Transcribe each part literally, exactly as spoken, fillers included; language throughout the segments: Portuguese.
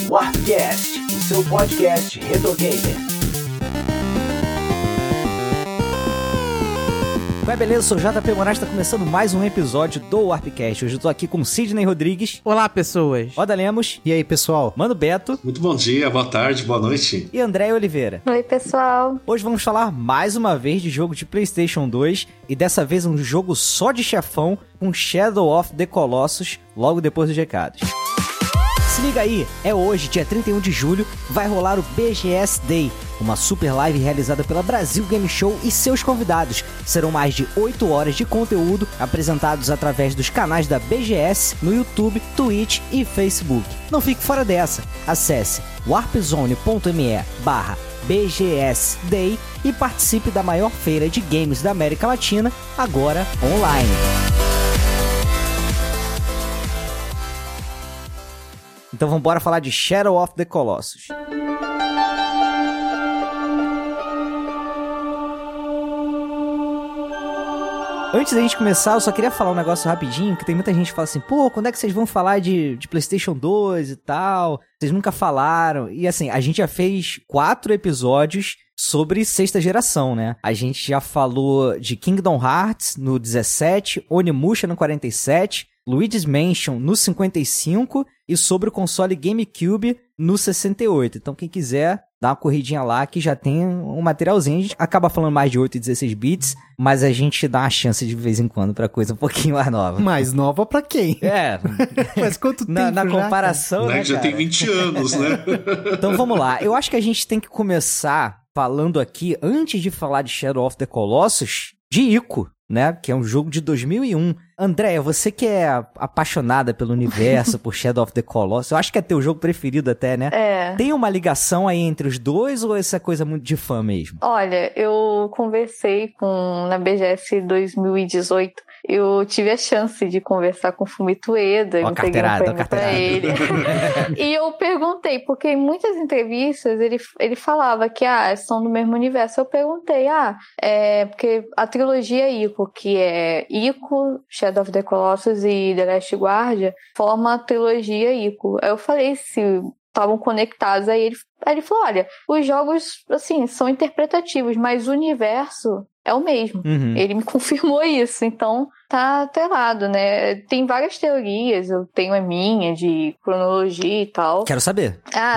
Warpcast, o seu podcast Retro Gamer. Ué, beleza? Eu sou o J P Moraes, tá começando mais um episódio do Warpcast. Hoje eu tô aqui com Sidney Rodrigues. Olá, pessoas. Oda Lemos. E aí, pessoal? Mano Beto. Muito bom dia, boa tarde, boa noite. E André Oliveira. Oi, pessoal. Hoje vamos falar mais uma vez de jogo de PlayStation dois e dessa vez um jogo só de chefão com Shadow of the Colossus, logo depois dos recados. Se liga aí, é hoje, dia trinta e um de julho, vai rolar o B G S Day, uma super live realizada pela Brasil Game Show e seus convidados. Serão mais de oito horas de conteúdo apresentados através dos canais da B G S no YouTube, Twitch e Facebook. Não fique fora dessa, acesse warpzone.me barra B G S Day e participe da maior feira de games da América Latina, agora online. Então vamos embora falar de Shadow of the Colossus. Antes da gente começar, eu só queria falar um negócio rapidinho, que tem muita gente que fala assim, pô, quando é que vocês vão falar de, de PlayStation dois e tal? Vocês nunca falaram. E assim, a gente já fez quatro episódios sobre sexta geração, né? A gente já falou de Kingdom Hearts no dezessete, Onimusha no quarenta e sete, Luigi's Mansion no cinquenta e cinco e sobre o console GameCube no sessenta e oito. Então quem quiser, dá uma corridinha lá que já tem um materialzinho. A gente acaba falando mais de oito e dezesseis bits, mas a gente dá uma chance de vez em quando pra coisa um pouquinho mais nova. Mais nova pra quem? É. Mas quanto tempo na, na já, comparação, né, né, já cara? tem vinte anos, né? Então vamos lá. Eu acho que a gente tem que começar falando aqui, antes de falar de Shadow of the Colossus, de Ico, né? Que é um jogo de dois mil e um. Andréia, você que é apaixonada pelo universo, por Shadow of the Colossus, eu acho que é teu jogo preferido até, né? É. Tem uma ligação aí entre os dois ou essa coisa muito de fã mesmo? Olha, eu conversei com na B G S dois mil e dezoito. Eu tive a chance de conversar com o Fumito Ueda, Ó, eu peguei um prêmio pra ele. carteirada. E eu perguntei, porque em muitas entrevistas ele, ele falava que ah, são do mesmo universo. Eu perguntei, ah, é porque a trilogia Ico, que é Ico, Shadow of the Colossus e The Last Guardian, forma a trilogia Ico. Aí eu falei se estavam conectados, aí ele, aí ele falou, olha, os jogos, assim, são interpretativos, mas o universo é o mesmo. Uhum. Ele me confirmou isso, então tá atrelado, né? Tem várias teorias, eu tenho a minha de cronologia e tal. Quero saber. Ah,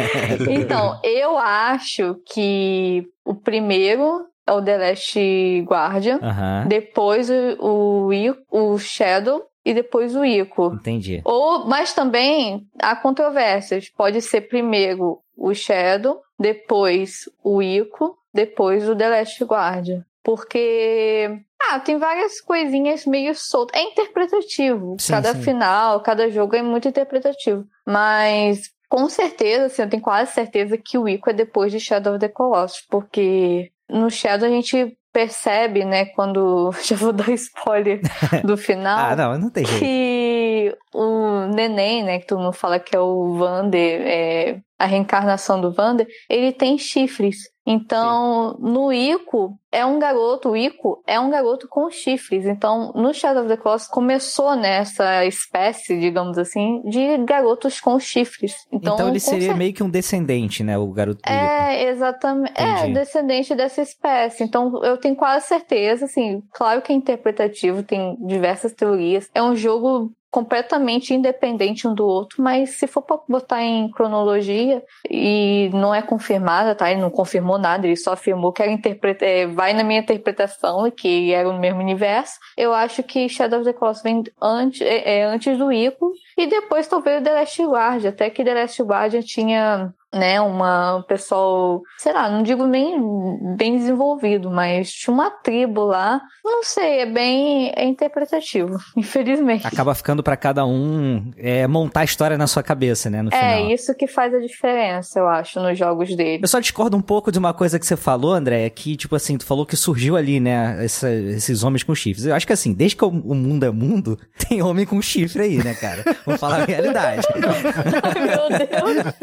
então, eu acho que o primeiro é o The Last Guardian, Uhum. depois o, o, o Shadow e depois o Ico. Entendi. Ou, mas também há controvérsias. Pode ser primeiro o Shadow, depois o Ico, depois o The Last Guardian. Porque, ah, tem várias coisinhas meio soltas. É interpretativo. Sim, cada sim. final, cada jogo é muito interpretativo. Mas, com certeza, assim, eu tenho quase certeza que o Ico é depois de Shadow of the Colossus. Porque no Shadow a gente percebe, né, quando... Já vou dar spoiler do final. Ah, não, não tem jeito. Que o neném, né, que todo mundo fala que é o Vander, é a reencarnação do Vander, ele tem chifres. Então, Sim. no Ico, é um garoto, o Ico é um garoto com chifres. Então, no Shadow of the Colossus começou nessa espécie, digamos assim, de garotos com chifres. Então, Então ele seria cer- meio que um descendente, né, o garoto do Ico. É, exatamente. É, Entendi. descendente dessa espécie. Então, eu tenho quase certeza, assim, claro que é interpretativo, tem diversas teorias. É um jogo completamente independente um do outro, mas se for pra botar em cronologia e não é confirmada, tá? Ele não confirmou nada, ele só afirmou que era interpreta- é, vai na minha interpretação e que era o mesmo universo. Eu acho que Shadow of the Colossus vem antes, é, é antes do Ico e depois talvez o The Last Guardian, até que The Last Guardian tinha, né, uma, um pessoal, sei lá, não digo nem bem desenvolvido, mas tinha uma tribo lá, não sei, é bem é interpretativo, infelizmente. Acaba ficando pra cada um é, montar a história na sua cabeça, né, no final. É, isso que faz a diferença, eu acho, nos jogos dele. Eu só discordo um pouco de uma coisa que você falou, André, que, tipo assim, tu falou que surgiu ali, né, essa, esses homens com chifres. Eu acho que, assim, desde que o, o mundo é mundo, tem homem com chifre aí, né, cara? Vamos falar a realidade. Ai, meu Deus.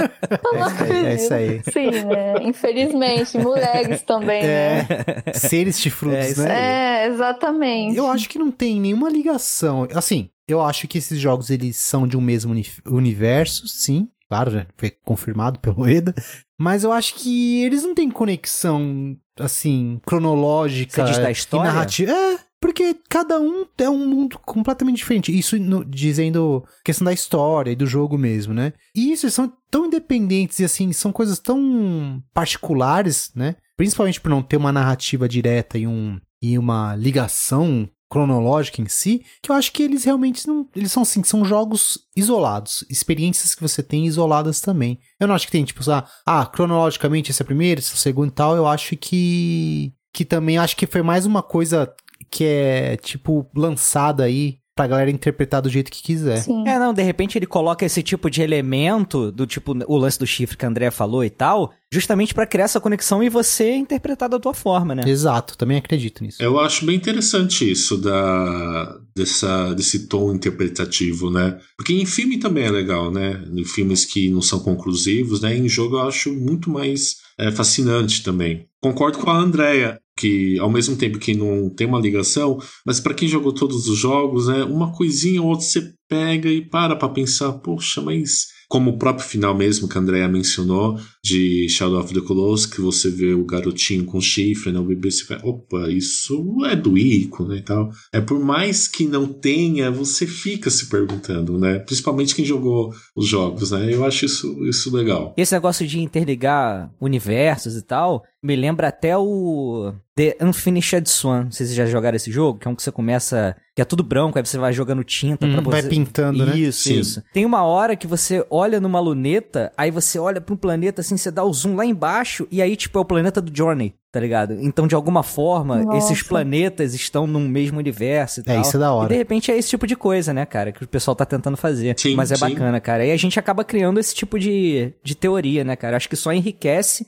É isso aí. Sim, né? Infelizmente, mulheres também, né? É, seres chifrudos, É isso né? É, exatamente. Eu acho que não tem nenhuma ligação. Assim, eu acho que esses jogos, eles são de um mesmo uni- universo, sim. claro, já foi confirmado pelo Eda, mas eu acho que eles não têm conexão, assim, cronológica Você diz da e história? narrativa. É, porque cada um é um mundo completamente diferente. Isso no, dizendo questão da história e do jogo mesmo, né? E isso, eles são tão independentes e, assim, são coisas tão particulares, né? Principalmente por não ter uma narrativa direta e, um, e uma ligação cronológica em si, que eu acho que eles realmente não... Eles são assim, são jogos isolados, experiências que você tem isoladas também. Eu não acho que tem, tipo, ah, ah cronologicamente esse é o primeiro, esse é o segundo e tal. Eu acho que... Que também acho que foi mais uma coisa que é, tipo, lançada aí pra galera interpretar do jeito que quiser. Sim. É, não, de repente ele coloca esse tipo de elemento, do tipo, o lance do chifre que a Andrea falou e tal, justamente pra criar essa conexão e você interpretar da tua forma, né? Exato, também acredito nisso. Eu acho bem interessante isso da, dessa, desse tom interpretativo, né? Porque em filme também é legal, né? Em filmes que não são conclusivos, né? Em jogo eu acho muito mais é, fascinante também. Concordo com a Andrea, que ao mesmo tempo que não tem uma ligação, mas para quem jogou todos os jogos, né, uma coisinha ou outra você pega e para pra pensar, poxa, mas como o próprio final mesmo que a Andrea mencionou de Shadow of the Colossus, que você vê o garotinho com chifre, né, o bebê, você fala, opa, isso é do Ico, né, e tal. É, por mais que não tenha, você fica se perguntando, né, principalmente quem jogou os jogos, né, eu acho isso, isso legal. E esse negócio de interligar universos e tal, me lembra até o The Unfinished Swan. Não sei se vocês já jogaram esse jogo, que é um que você começa... Que é tudo branco, aí você vai jogando tinta Hum, pra você... vai pintando, né? Isso, Sim. isso. Tem uma hora que você olha numa luneta, aí você olha pro planeta, assim, você dá o zoom lá embaixo, e aí, tipo, é o planeta do Journey, tá ligado? Então, de alguma forma, Nossa. esses planetas estão num mesmo universo e É, tal. isso é da hora. E, de repente, é esse tipo de coisa, né, cara, que o pessoal tá tentando fazer. Sim, Mas é sim. bacana, cara. E a gente acaba criando esse tipo de, de teoria, né, cara? Acho que só enriquece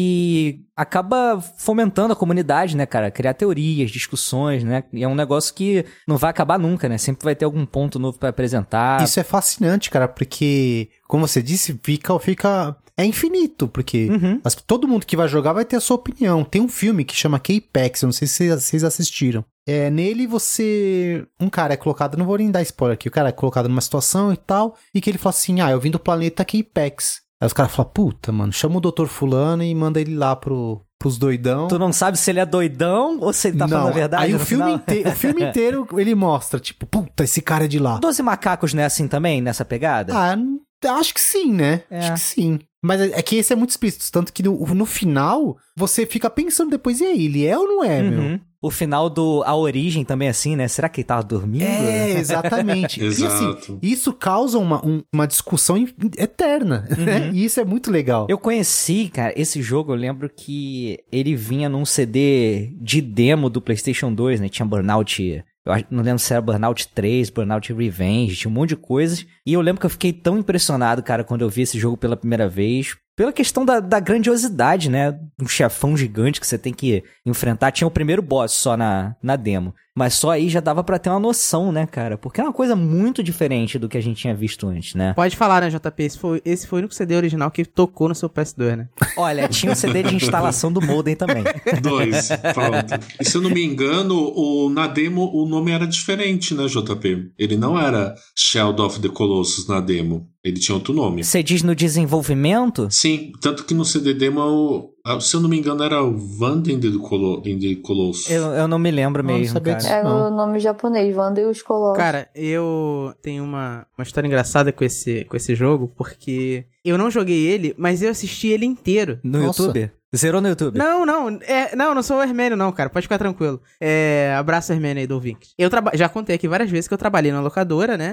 e acaba fomentando a comunidade, né, cara? Criar teorias, discussões, né? E é um negócio que não vai acabar nunca, né? Sempre vai ter algum ponto novo pra apresentar. Isso é fascinante, cara, porque, como você disse, fica... fica... É infinito, porque Uhum. as- todo mundo que vai jogar vai ter a sua opinião. Tem um filme que chama K-Pax, eu não sei se vocês, vocês assistiram. É, nele você... Um cara é colocado, não vou nem dar spoiler aqui, o cara é colocado numa situação e tal, e que ele fala assim, ah, eu vim do planeta K-Pax. Aí os caras falam, puta, mano, chama o doutor fulano e manda ele lá pro, pros doidão. Tu não sabe se ele é doidão ou se ele tá não, falando a verdade aí o no filme, final? inte- o filme inteiro ele mostra, tipo, puta, esse cara é de lá. Doze Macacos não é assim também, nessa pegada? Ah, n- acho que sim, né? É. Acho que sim. Mas é é que esse é muito explícito, tanto que no, no final, você fica pensando depois, e aí, ele é ou não é, meu? Uhum. O final do A Origem também é assim, né? Será que ele tava dormindo? É, exatamente. E assim, Exato. isso causa uma, um- uma discussão in- eterna, né? E isso é muito legal. Eu conheci, cara, esse jogo, eu lembro que ele vinha num C D de demo do PlayStation dois, né? Tinha Burnout... Eu acho- não lembro se era Burnout três, Burnout Revenge, tinha um monte de coisas. E eu lembro que eu fiquei tão impressionado, cara, quando eu vi esse jogo pela primeira vez. Pela questão da, da grandiosidade, né? Um chefão gigante que você tem que enfrentar. Tinha o primeiro boss só na, na demo. Mas só aí já dava pra ter uma noção, né, cara? Porque é uma coisa muito diferente do que a gente tinha visto antes, né? Pode falar, né, J P? Esse foi, esse foi o único C D original que tocou no seu P S dois, né? Olha, tinha o C D de instalação do modem também. Dois, pronto. E se eu não me engano, o, na demo o nome era diferente, né, J P? Ele não era Shadow of the Colossus na demo. Ele tinha outro nome. Você diz no desenvolvimento? Sim, tanto que no C D demo, o- se eu não me engano, era o Vanden de Colo- in the Colossus. Eu, eu não me lembro Não, não mesmo, sabia cara. disso. É Não. o nome japonês, Wanda e os Colossos. Cara, eu tenho uma, uma história engraçada com esse, com esse jogo, porque eu não joguei ele, mas eu assisti ele inteiro. No Nossa. YouTube? Zerou no YouTube? Não, não, é, não, não sou o Hermênio não, cara, pode ficar tranquilo. É, abraço Hermênio aí do ouvinte. Eu traba- já contei aqui várias vezes que eu trabalhei na locadora, né?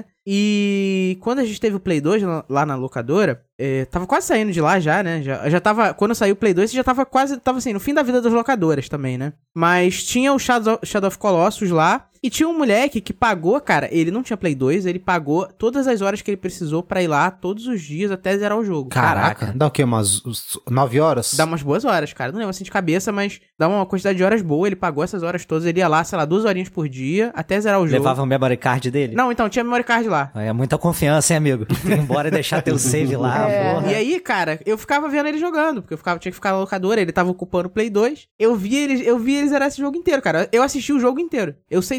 E quando a gente teve o Play dois lá- lá na locadora, é, tava quase saindo de lá já, né? Já, já tava, quando saiu o Play dois, já tava quase, tava assim, no fim da vida das locadoras também, né? Mas tinha o Shadow, Shadow of Colossus lá, e tinha um moleque que pagou, cara, ele não tinha Play dois, ele pagou todas as horas que ele precisou pra ir lá todos os dias até zerar o jogo. Caraca, dá o quê? Umas uns nove horas? Dá umas boas horas, cara. Não lembro assim de cabeça, mas dá uma quantidade de horas boa. Ele pagou essas horas todas. Ele ia lá, sei lá, duas horinhas por dia, até zerar o jogo. Levava o memory card dele? Não, então, tinha memory card lá. É muita confiança, hein, amigo? Embora deixar teu save lá, É. porra. E aí, cara, eu ficava vendo ele jogando, porque eu ficava, tinha que ficar na locadora, ele tava ocupando o Play dois. Eu vi ele, eu vi ele zerar esse jogo inteiro, cara. Eu assisti o jogo inteiro. Eu sei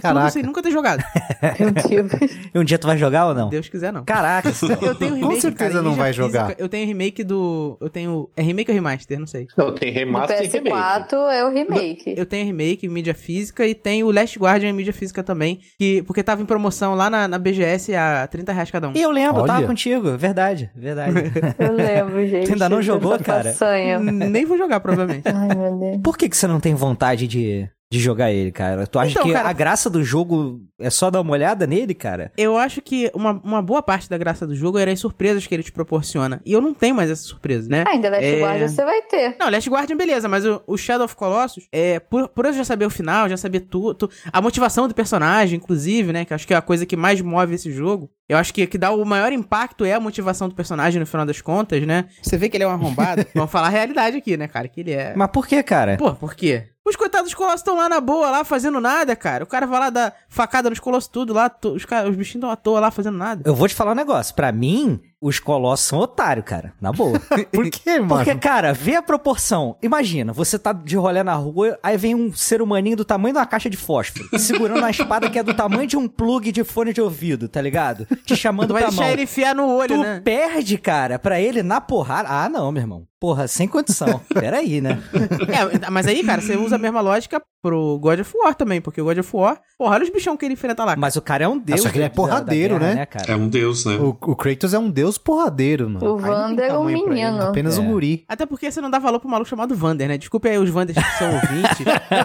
Caraca. sem nunca ter jogado. Meu Deus. E um dia tu vai jogar ou não? Se Deus quiser, não. Caraca, Eu tenho remake, Com certeza cara, em não mídia vai jogar. física. Eu tenho remake do... Eu tenho... É remake ou remaster? Não sei. Não, tem No remaster P e S remake. quatro é o remake. Eu tenho remake em mídia física e tenho o Last Guardian em mídia física também, que, porque tava em promoção lá na, na B G S a trinta reais cada um. E eu lembro, eu tava Olha. contigo, verdade, verdade. Eu lembro, gente. Tu ainda não jogou, dessa cara? façanha. Nem vou jogar, provavelmente. Ai, meu Deus. Por que que você não tem vontade de, de jogar ele, cara? Tu acha Então, que cara- a graça do jogo é só dar uma olhada nele, cara? Eu acho que uma, uma boa parte da graça do jogo era as surpresas que ele te proporciona. E eu não tenho mais essa surpresa, né? Ah, ainda Last É. Guardian você vai ter. Não, Last Guardian, beleza, mas o, o Shadow of Colossus, é, por, por eu já saber o final, já saber tudo, a motivação do personagem, inclusive, né, que eu acho que é a coisa que mais move esse jogo, eu acho que que dá o maior impacto é a motivação do personagem no final das contas, né? Você vê que ele é um arrombado, vamos falar a realidade aqui, né, cara, que ele é... Mas por que, cara? Pô, por quê? Os coitados dos colossos estão lá na boa, lá fazendo nada, cara. O cara vai lá dar facada nos colossos tudo lá, to- os, cara, os bichinhos estão à toa lá fazendo nada. Eu vou te falar um negócio. Pra mim, os colossos são otários, cara. Na boa. Por quê, mano? Porque, cara, vê a proporção. Imagina, você tá de rolê na rua, aí vem um ser humaninho do tamanho de uma caixa de fósforo, segurando uma espada que é do tamanho de um plug de fone de ouvido, tá ligado? Te chamando Tu vai pra deixar mão. ele enfiar no olho, Tu né? perde, cara, pra ele na porrada. Ah, não, meu irmão. Porra, sem condição. Peraí, né? É, mas aí, cara, você usa a mesma lógica pro God of War também, porque o God of War, porra, olha os bichão que ele enfrenta lá. Mas o cara é um deus. só que ele é da- da porradeiro, guerra, né? cara? É um deus, né? O, o Kratos é um deus porradeiro, mano. O Aí não tem Wander é um tamanho pra ele, menino. Apenas É. um guri. Até porque você não dá valor pro maluco chamado Vander, né? Desculpe aí os Vanders que são ouvintes.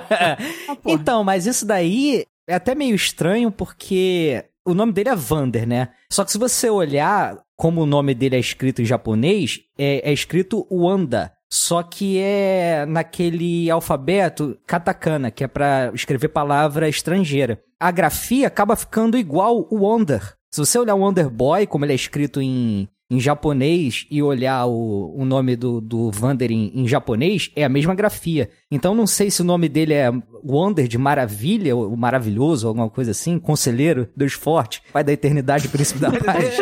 Ah, porra. Então, mas isso daí é até meio estranho porque o nome dele é Vander, né? Só que se você olhar como o nome dele é escrito em japonês, é, é escrito Wanda. Só que é naquele alfabeto katakana, que é pra escrever palavra estrangeira. A grafia acaba ficando igual o Wonder. Se você olhar o Wonder Boy, como ele é escrito em, em japonês, e olhar o, o nome do, do Vander em, em japonês, é a mesma grafia. Então não sei se o nome dele é Wonder de maravilha, ou maravilhoso, ou alguma coisa assim, conselheiro, Deus forte, pai da eternidade, príncipe da paz.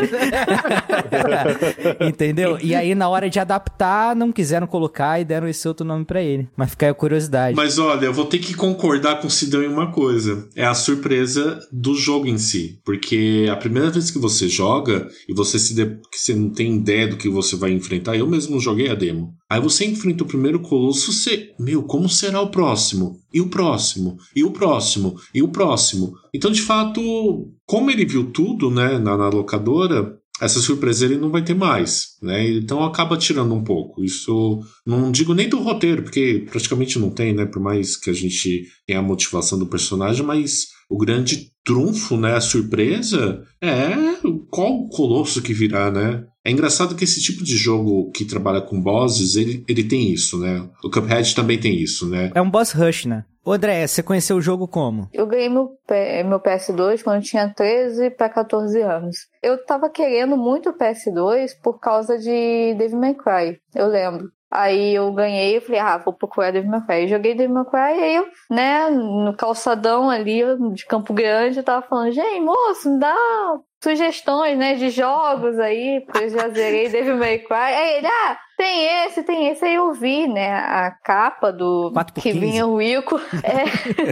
Entendeu? E aí na hora de adaptar, não quiseram colocar e deram esse outro nome pra ele. Mas fica aí a curiosidade. Mas olha, eu vou ter que concordar com o Sidão em uma coisa. É a surpresa do jogo em si. Porque a primeira vez que você joga e você se de... que você não tem ideia do que você vai enfrentar, eu mesmo joguei a demo. Aí você enfrenta o primeiro colosso, você... Meu, como será o próximo? E o próximo? E o próximo? E o próximo? Então, de fato, como ele viu tudo, né, na, na locadora, essa surpresa ele não vai ter mais, né? Então acaba tirando um pouco. Isso não digo nem do roteiro, porque praticamente não tem, né? Por mais que a gente tenha a motivação do personagem, mas o grande trunfo, né? A surpresa é qual o colosso que virá, né? É engraçado que esse tipo de jogo que trabalha com bosses, ele, ele tem isso, né? O Cuphead também tem isso, né? É um boss rush, né? Ô, André, você conheceu o jogo como? Eu ganhei meu, P- meu P S dois quando eu tinha treze para quatorze anos. Eu tava querendo muito o P S dois por causa de Devil May Cry, eu lembro. Aí eu ganhei, eu falei, ah, vou procurar Devil May Cry. Eu joguei Devil May Cry, e aí eu, né, no calçadão ali de Campo Grande, eu tava falando, gente, moço, me dá sugestões, né, de jogos aí, porque eu já zerei Devil May Cry. Aí ele, ah, tem esse, tem esse. Aí eu vi, né, a capa do quatro por que quinze. vinha o Ico. É.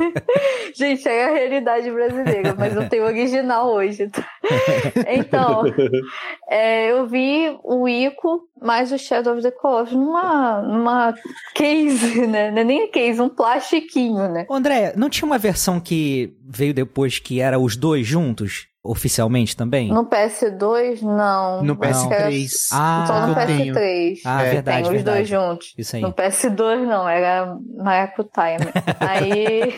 Gente, é a realidade brasileira, mas eu tenho o original hoje. Tá? Então, é, eu vi o Ico mais o Shadow of the Colossus numa, numa case, né? Não é nem case, um plastiquinho, né? Ô, André, não tinha uma versão que veio depois que era os dois juntos? Oficialmente também? No P S dois, não. No P S Acho que era três. Ah, só no que eu P S tenho. três. Ah, É, verdade, Tem os verdade. dois juntos. Isso aí. No P S dois não, era maracutaia. aí,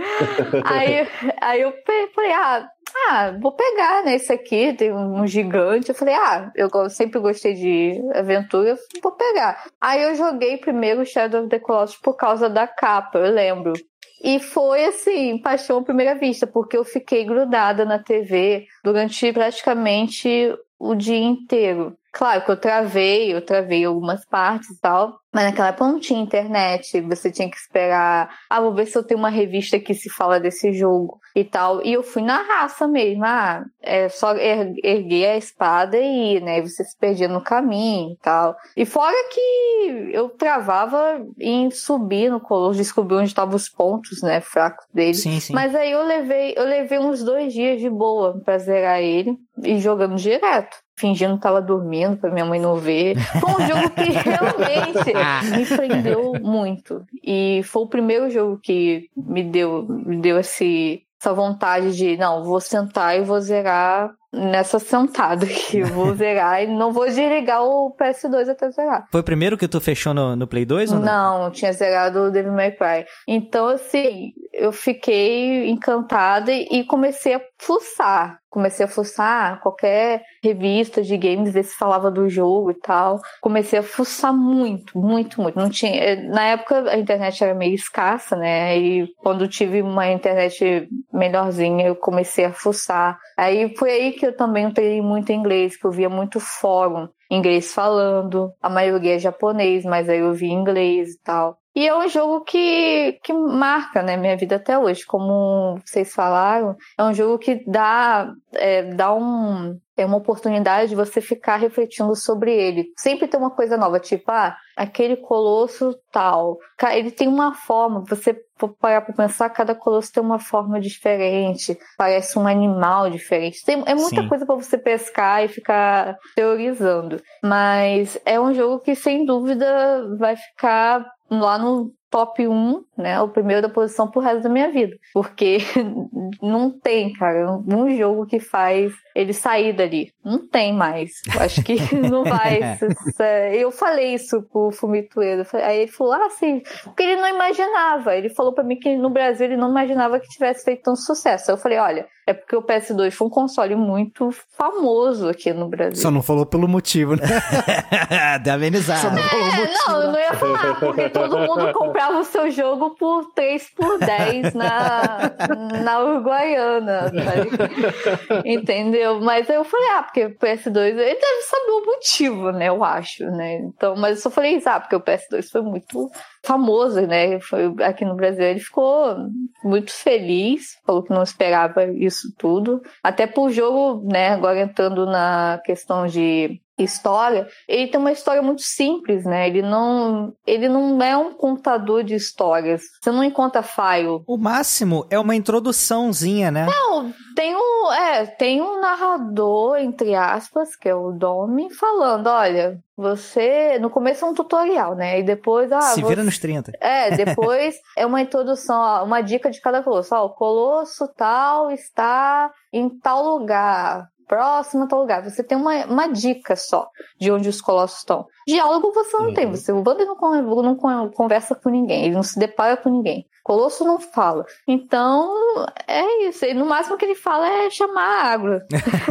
aí, aí eu pe- falei, ah, ah, vou pegar, né, esse aqui, tem um gigante. Eu falei, ah, eu go- sempre gostei de aventura, vou pegar. Aí eu joguei primeiro Shadow of the Colossus por causa da capa, eu lembro. E foi assim, paixão à primeira vista, porque eu fiquei grudada na T V durante praticamente o dia inteiro. Claro que eu travei, eu travei algumas partes e tal, mas naquela época não tinha internet, você tinha que esperar, ah, vou ver se eu tenho uma revista que se fala desse jogo e tal, e eu fui na raça mesmo, ah, é só er- erguer a espada e ir, né, você se perdia no caminho e tal, e fora que eu travava em subir no colosso, descobrir onde estavam os pontos, né, fracos dele, Sim, sim. mas aí eu levei, eu levei uns dois dias de boa pra zerar ele, e jogando direto. Fingindo que tava dormindo pra minha mãe não ver. Foi um jogo que realmente me prendeu muito. E foi o primeiro jogo que me deu, me deu esse, essa vontade de, não, vou sentar e vou zerar nessa sentada aqui. Eu vou zerar e não vou desligar o P S dois até zerar. Foi o primeiro que tu fechou no, no Play dois ou não? Não, eu tinha zerado o Devil May Cry. Então, assim, eu fiquei encantada e comecei a fuçar. Comecei a fuçar qualquer revista de games, ver se falava do jogo e tal. Comecei a fuçar muito, muito, muito. Não tinha... Na época, a internet era meio escassa, né? E quando tive uma internet melhorzinha, eu comecei a fuçar. Aí foi aí que eu também treinei muito inglês, que eu via muito fórum inglês falando. A maioria é japonês, mas aí eu vi inglês e tal. E é um jogo que, que marca, né, minha vida até hoje. Como vocês falaram, é um jogo que dá, é, dá um, é uma oportunidade de você ficar refletindo sobre ele. Sempre tem uma coisa nova, tipo, ah, aquele colosso tal. Ele tem uma forma, você for parar pra pensar, cada colosso tem uma forma diferente. Parece um animal diferente. Tem, é muita Sim. coisa pra você pescar e ficar teorizando. Mas é um jogo que, sem dúvida, vai ficar lá no top um, né, o primeiro da posição pro resto da minha vida, porque não tem, cara, um jogo que faz ele sair dali, não tem mais, eu acho que não vai. Eu falei isso pro Fumitoedo, aí ele falou, ah, sim, porque ele não imaginava, ele falou pra mim que no Brasil ele não imaginava que tivesse feito tanto sucesso. Eu falei, olha, é porque o P S dois foi um console muito famoso aqui no Brasil. Só não falou pelo motivo, né? Dá amenizado. Só não falou o motivo. Não, eu não ia falar, porque todo mundo comprava o seu jogo por três por dez na, na Uruguaiana, tá? Entendeu? Mas aí eu falei, ah, porque o P S dois, ele deve saber o motivo, né, eu acho, né? Então, mas eu só falei isso, ah, porque o P S dois foi muito famoso, né? Foi aqui no Brasil, ele ficou muito feliz, falou que não esperava isso tudo. Até pro jogo, né, agora entrando na questão de história, ele tem uma história muito simples, né? Ele não, ele não é um contador de histórias. Você não encontra file. O máximo é uma introduçãozinha, né? Não, tem um, é, tem um narrador, entre aspas, que é o Domi, falando, olha, você... No começo é um tutorial, né? E depois... Ah, Se você... vira nos trinta. É, depois é uma introdução, ó, uma dica de cada colosso. Ó, o colosso tal está em tal lugar. Próximo a tal lugar. Você tem uma, uma dica só de onde os colossos estão. Diálogo você não uhum. tem. Você, o Wander não, não conversa com ninguém. Ele não se depara com ninguém. Colosso não fala. Então, é isso. E no máximo que ele fala é chamar a água.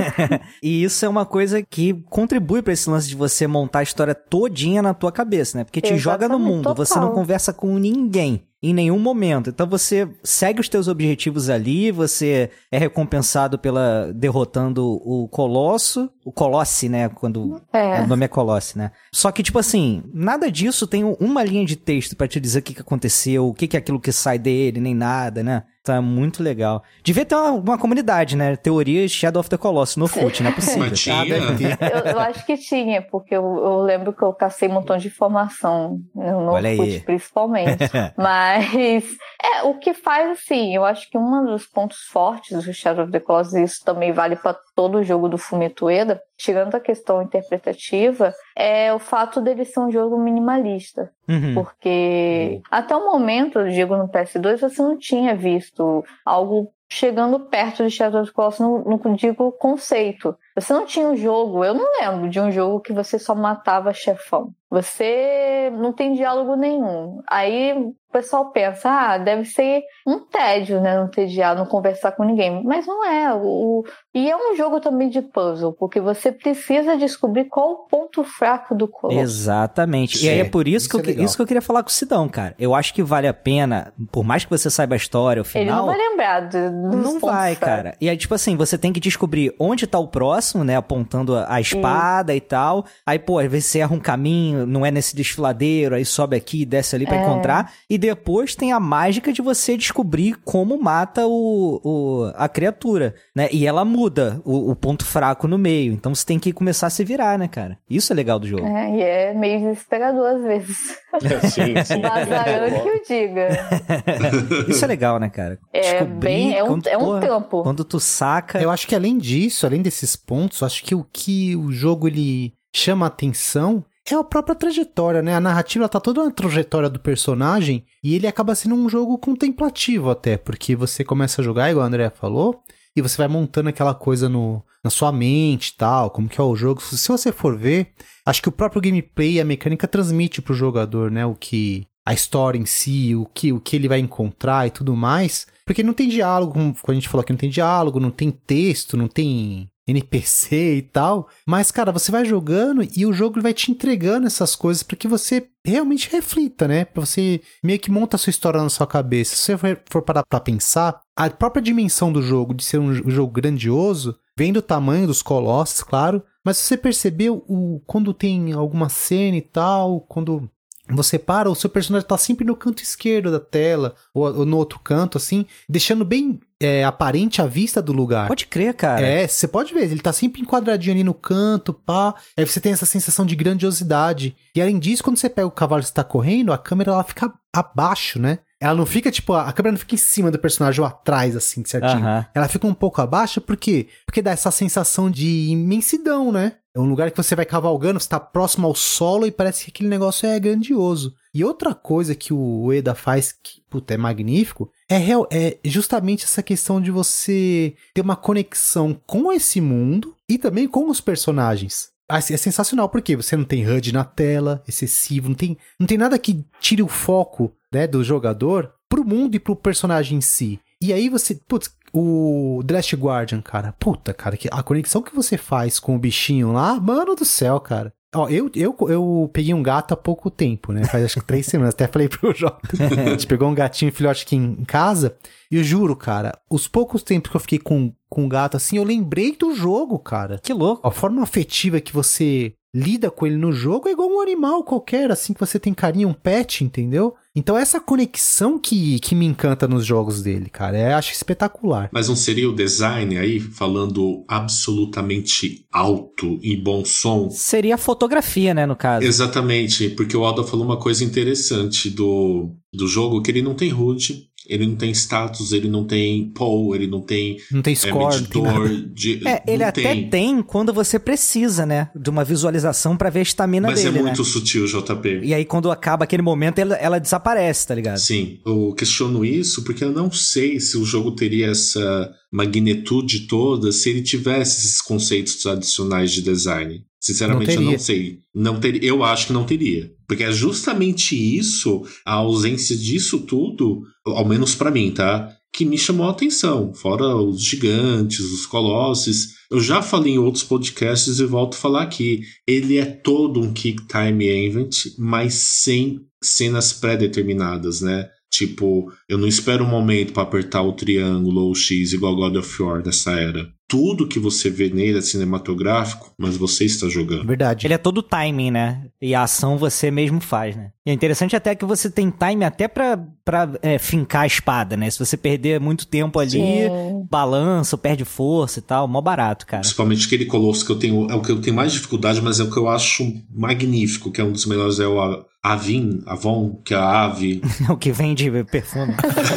E isso é uma coisa que contribui pra esse lance de você montar a história todinha na tua cabeça, né? Porque te Exatamente, joga no mundo. Total. Você não conversa com ninguém. Em nenhum momento. Então você segue os teus objetivos ali, você é recompensado pela derrotando o Colosso, o Colosse, né, quando é. o nome é Colosse, né. Só que, tipo assim, nada disso tem uma linha de texto pra te dizer o que, que aconteceu, o que, que é aquilo que sai dele, nem nada, né. Então é muito legal. Devia ter uma, uma comunidade, né, teorias Shadow of the Colossus no F U T, não é possível. Mas tinha. eu, eu acho que tinha, porque eu, eu lembro que eu cacei um montão de informação no Olha F U T, aí. Principalmente. Mas Mas é, o que faz, assim, eu acho que um dos pontos fortes do Shadow of the Colossus, e isso também vale para todo o jogo do Fumito Ueda, tirando a questão interpretativa, é o fato dele ser um jogo minimalista. Uhum. Porque uhum. até o momento, eu digo no P S dois, você não tinha visto algo chegando perto de Shadow of the Colossus, não, não digo conceito. Você não tinha um jogo, eu não lembro de um jogo que você só matava chefão. Você não tem diálogo nenhum. Aí o pessoal pensa, ah, deve ser um tédio, né, não ter diálogo, não conversar com ninguém. Mas não é. O, o... E é um jogo também de puzzle, porque você precisa descobrir qual o ponto fraco do Colossus. Exatamente. Sim, e aí é por isso, isso, que eu, é isso que eu queria falar com o Sidão, cara. Eu acho que vale a pena, por mais que você saiba a história, o final... Ele não vai lembrar do, Não vai, cara. E aí, tipo assim, você tem que descobrir onde tá o próximo, né? Apontando a espada hum. e tal. Aí, pô, às vezes você erra um caminho, não é nesse desfiladeiro, aí sobe aqui e desce ali pra é. encontrar. E depois tem a mágica de você descobrir como mata o, o, a criatura, né? E ela muda o, o ponto fraco no meio. Então você tem que começar a se virar, né, cara? Isso é legal do jogo. É, e é meio desesperador às vezes. Sim, sim. Bazarão que eu diga. Isso é legal, né, cara? É, bem, é um, quando, é um porra, trampo. Quando tu saca... Eu acho que além disso, além desses pontos, eu acho que o que o jogo ele chama a atenção é a própria trajetória, né? A narrativa ela tá toda na trajetória do personagem e ele acaba sendo um jogo contemplativo até, porque você começa a jogar, igual a Andrea falou, e você vai montando aquela coisa no, na sua mente e tal, como que é o jogo. Se você for ver, acho que o próprio gameplay e a mecânica transmite pro jogador, né? O que... a história em si, o que, o que ele vai encontrar e tudo mais. Porque não tem diálogo, como a gente falou aqui, não tem diálogo, não tem texto, não tem N P C e tal. Mas, cara, você vai jogando e o jogo vai te entregando essas coisas para que você realmente reflita, né? Pra você meio que monta a sua história na sua cabeça. Se você for parar pra pensar, a própria dimensão do jogo, de ser um jogo grandioso, vem do tamanho dos colossos, claro. Mas se você percebeu, o, quando tem alguma cena e tal, quando... você para, o seu personagem tá sempre no canto esquerdo da tela, ou, ou no outro canto, assim, deixando bem é, aparente a vista do lugar. Pode crer, cara. É, você pode ver, ele tá sempre enquadradinho ali no canto, pá, aí você tem essa sensação de grandiosidade. E além disso, quando você pega o cavalo que está correndo, a câmera ela fica abaixo, né? Ela não fica, tipo, a câmera não fica em cima do personagem ou atrás, assim, certinho. Uhum. Ela fica um pouco abaixo, por quê? Porque dá essa sensação de imensidão, né? É um lugar que você vai cavalgando, você tá próximo ao solo e parece que aquele negócio é grandioso. E outra coisa que o Ueda faz, que, puta, é magnífico, é, real, é justamente essa questão de você ter uma conexão com esse mundo e também com os personagens. É sensacional, porque você não tem H U D na tela, excessivo, não tem, não tem nada que tire o foco, né, do jogador pro mundo e pro personagem em si. E aí você, putz, o The Last Guardian, cara, puta, cara, a conexão que você faz com o bichinho lá, mano do céu, cara. Ó, eu, eu, eu peguei um gato há pouco tempo, né? Faz acho que três semanas. Até falei pro Jota. A gente pegou um gatinho filhote aqui em casa. E eu juro, cara, os poucos tempos que eu fiquei com, com o gato assim, eu lembrei do jogo, cara. Que louco. A forma afetiva que você lida com ele no jogo é igual um animal qualquer, assim, que você tem carinho, um pet, entendeu? Então essa conexão que, que me encanta nos jogos dele, cara, eu acho espetacular. Mas não seria o design aí, falando absolutamente alto e bom som? Seria a fotografia, né, no caso. Exatamente, porque o Aldo falou uma coisa interessante do, do jogo, que ele não tem H U D, ele não tem status, ele não tem P O W, ele não tem... Não tem score, é, medidor não tem de, É, ele até tem. tem quando você precisa, né, de uma visualização pra ver a estamina Mas dele, é muito né? sutil, J P. E aí quando acaba aquele momento, ela, ela desaparece, tá ligado? Sim, eu questiono isso porque eu não sei se o jogo teria essa magnitude toda se ele tivesse esses conceitos tradicionais de design. Sinceramente, não eu não sei. Não ter, eu acho que não teria. Porque é justamente isso, a ausência disso tudo, ao menos pra mim, tá? Que me chamou a atenção. Fora os gigantes, os colossos. Eu já falei em outros podcasts e volto a falar aqui. Ele é todo um Kick Time Event, mas sem cenas pré-determinadas, né? Tipo, eu não espero um momento pra apertar o triângulo ou o X igual God of War dessa era. Tudo que você vê nele é cinematográfico, mas você está jogando. Verdade. Ele é todo timing, né? E a ação você mesmo faz, né? E é interessante até que você tem time até pra, pra é, fincar a espada, né? Se você perder muito tempo ali, Sim. balança, perde força e tal, mó barato, cara. Principalmente aquele colosso que eu tenho, é o que eu tenho mais dificuldade, mas é o que eu acho magnífico, que é um dos melhores, é o Avin, Avon, que é a ave. O que vende perfume.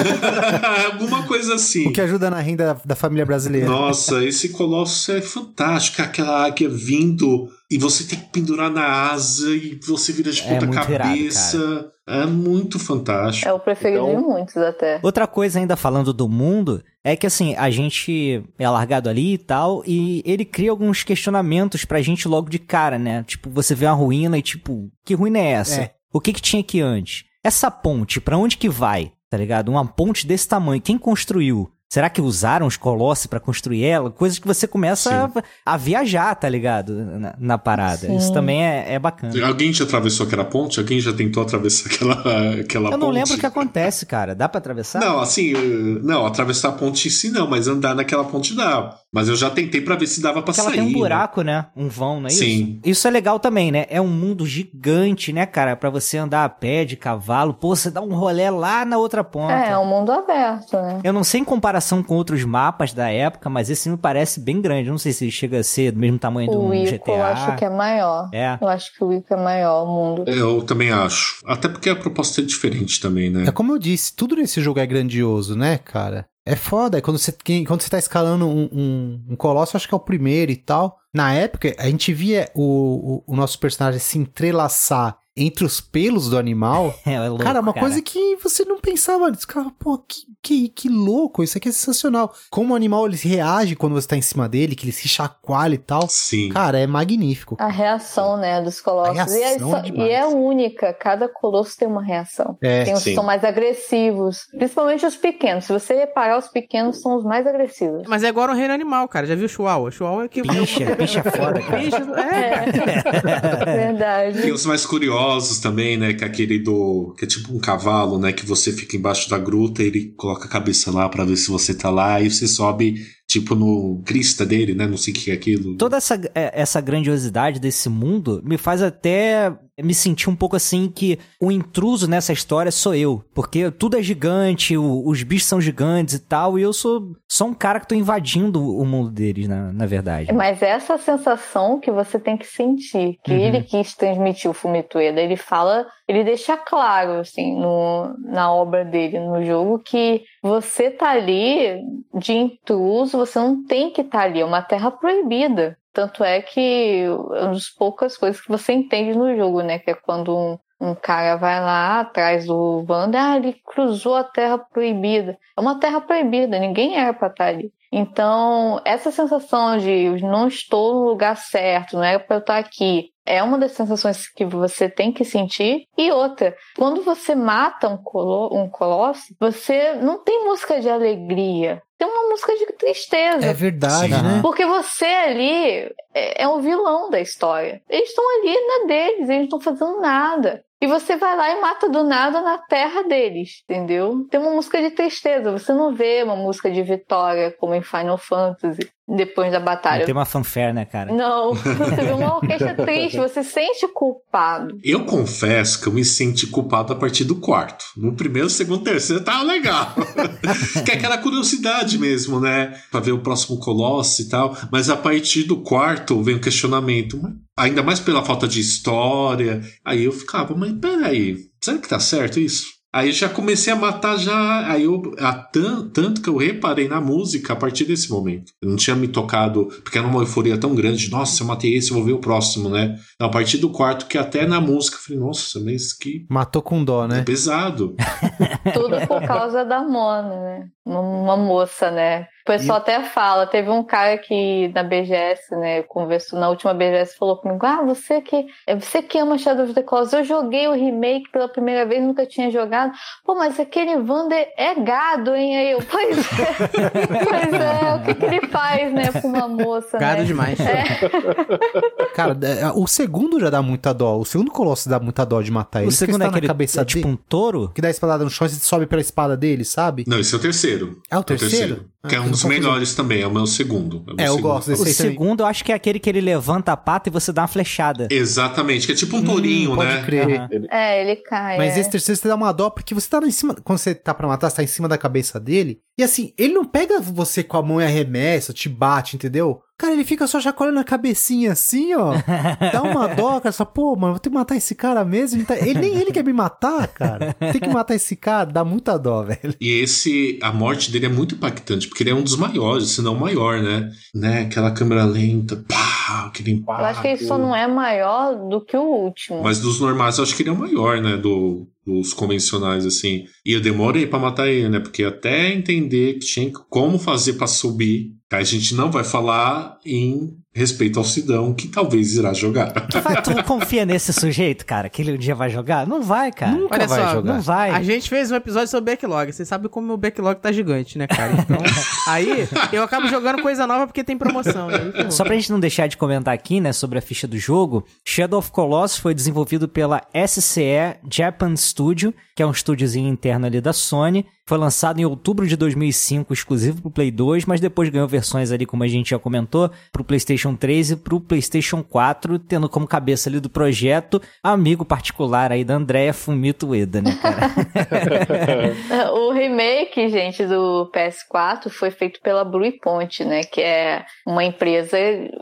Alguma coisa assim. O que ajuda na renda da família brasileira. Nossa, esse colosso é fantástico. Aquela águia vindo e você tem que pendurar na asa e você vira de ponta é cabeça. Irado, é muito fantástico. É o preferido então... de muitos até. Outra coisa ainda falando do mundo é que assim, a gente é largado ali e tal, e ele cria alguns questionamentos pra gente logo de cara, né? Tipo, você vê uma ruína e tipo, que ruína é essa? É. O que que tinha aqui antes? Essa ponte, pra onde que vai? Tá ligado? Uma ponte desse tamanho, quem construiu? Será que usaram os colossos pra construir ela? Coisas que você começa a, a viajar, tá ligado? Na, na parada. Sim. Isso também é, é bacana. Alguém já atravessou aquela ponte? Alguém já tentou atravessar aquela, aquela ponte? Eu não lembro o que acontece, cara. Dá pra atravessar? Não, assim, não, atravessar a ponte em si não, mas andar naquela ponte dá. Mas eu já tentei pra ver se dava pra Porque sair. ela tem um buraco, né? Um vão, não é isso? Sim. Isso é legal também, né? É um mundo gigante, né, cara? Pra você andar a pé, de cavalo. Pô, você dá um rolê lá na outra ponta. É, é um mundo aberto, né? Eu não sei em comparação com outros mapas da época, mas esse me parece bem grande. Eu não sei se chega a ser do mesmo tamanho do O G Ico T A. eu acho que é maior. É. Eu acho que o Ico é maior, o mundo. Eu também acho. Até porque a proposta é diferente também, né? É como eu disse, tudo nesse jogo é grandioso, né, cara? É foda, quando você, quando você tá escalando um, um, um colosso, acho que é o primeiro e tal. Na época, a gente via o, o, o nosso personagem se entrelaçar entre os pelos do animal. É louco, cara, uma cara. coisa que você não pensava antes. Cara, pô, que, que, que louco, isso aqui é sensacional. Como o animal ele reage quando você tá em cima dele, que ele se chacoalha e tal. Sim. Cara, é magnífico. A reação, né, dos colossos. A e, é reação só- é demais. e é única, cada colosso tem uma reação. É, tem os que sim. são mais agressivos, principalmente os pequenos. Se você reparar, os pequenos são os mais agressivos. Mas é igual no reino animal, cara. Já viu o Chihuahua? O Chihuahua é que... Picha, picha é foda, cara. Bicho, é, É, verdade. Tem os mais curiosos também, né? Que é aquele do... Que é tipo um cavalo, né? Que você fica embaixo da gruta e ele coloca a cabeça lá pra ver se você tá lá. E você sobe, tipo, no crista dele, né? Não sei o que é aquilo. Toda essa, é, essa grandiosidade desse mundo me faz até me sentir um pouco assim que o intruso nessa história sou eu. Porque tudo é gigante, o- os bichos são gigantes e tal, e eu sou só um cara que tô invadindo o mundo deles, na, na verdade. Mas essa sensação que você tem que sentir, que Uhum. ele quis transmitir, o Fumito Ueda, ele fala, ele deixa claro, assim, no, na obra dele, no jogo, que você tá ali de intruso, você não tem que estar ali, é uma terra proibida. Tanto é que é uma das poucas coisas que você entende no jogo, né, que é quando um, um cara vai lá atrás do Wander, ah, ele cruzou a terra proibida. É uma terra proibida, ninguém era pra estar ali. Então, essa sensação de eu não estou no lugar certo, não é pra eu estar aqui, é uma das sensações que você tem que sentir. E outra, quando você mata um, colo um colosso, você não tem música de alegria, tem uma música de tristeza. É verdade, Sim. né? Porque você ali é, é o vilão da história. Eles estão ali na deles, eles não estão fazendo nada. E você vai lá e mata do nada na terra deles, entendeu? Tem uma música de tristeza. Você não vê uma música de vitória como em Final Fantasy, depois da batalha. Não tem uma fanfare, né, cara? Não, você vê uma orquestra triste, você se sente culpado. Eu confesso que eu me senti culpado a partir do quarto. No primeiro, segundo, terceiro, tava legal. Que é aquela curiosidade mesmo, né? Pra ver o próximo colosso e tal. Mas a partir do quarto vem o questionamento. Ainda mais pela falta de história. Aí eu ficava, mas peraí, será que tá certo isso? Aí eu já comecei a matar já. Aí eu. A tan, tanto que eu reparei na música a partir desse momento. Eu não tinha me tocado. Porque era uma euforia tão grande. Nossa, eu matei esse, eu vou ver o próximo, né? Então, a partir do quarto, que até na música, eu falei, nossa, mas que Matou com dó, né? pesado. Tudo por causa da Mona, né? Uma, uma moça, né? O pessoal até fala, teve um cara que na B G S, né, conversou, na última B G S falou comigo, ah, você que, é você que ama Shadow of the Colossus, eu joguei o remake pela primeira vez, nunca tinha jogado, pô, mas aquele Wander é gado, hein? Aí eu, pois é, pois é, o que que ele faz, né, com uma moça, Gado né? demais. Cara, é, o segundo já dá muita dó. O segundo colosso dá muita dó de matar ele. O segundo porque é você tá aquele, na cabeça é tipo dele, um touro? que dá a espadada no chão e você sobe pela espada dele, sabe? Não, esse é o terceiro. É o terceiro? Que é Ah, um dos confusão. melhores também, é o meu segundo. É, o meu É, eu segundo gosto desse O aí também. segundo eu acho que é aquele que ele levanta a pata e você dá uma flechada. Exatamente, que é tipo um tourinho, Hum, pode né? crer. Aham. É, ele cai. Mas é. esse terceiro você dá uma dó porque você tá em cima. Quando você tá pra matar, você tá em cima da cabeça dele. E assim, ele não pega você com a mão e arremessa, te bate, entendeu? Cara, ele fica só chacoalhando a cabecinha assim, ó. Dá uma dó, cara. Só, pô, mano, vou ter que matar esse cara mesmo. Ele, tá... ele nem ele quer me matar, cara. Tem que matar esse cara, dá muita dó, velho. E esse, a morte dele é muito impactante, porque ele é um dos maiores, se não o maior, né? né? Aquela câmera lenta, pá, aquele impacto. Eu acho que ele só não é maior do que o último. Mas dos normais, eu acho que ele é o maior, né? Do, dos convencionais, assim. E eu demorei pra matar ele, né? Porque até entender que tinha como fazer pra subir. A gente não vai falar em respeito ao Sidão, que talvez irá jogar. Tu, vai, tu confia nesse sujeito, cara, que ele um dia vai jogar? Não vai, cara. Nunca Olha vai só, jogar. Não vai. A gente fez um episódio sobre backlog. Você sabe como o backlog tá gigante, né, cara? Então, aí eu acabo jogando coisa nova porque tem promoção. Aí, só pra gente não deixar de comentar aqui, né, sobre a ficha do jogo, Shadow of Colossus foi desenvolvido pela S C E Japan Studio, que é um estúdiozinho interno ali da Sony. Foi lançado em outubro de dois mil e cinco, exclusivo pro Play dois, mas depois ganhou versões ali, como a gente já comentou, pro PlayStation três e pro PlayStation quatro, tendo como cabeça ali do projeto amigo particular aí da Andrea, Fumito Ueda, né, cara? O remake, gente, do P S quatro foi feito pela Bluepoint, né, que é uma empresa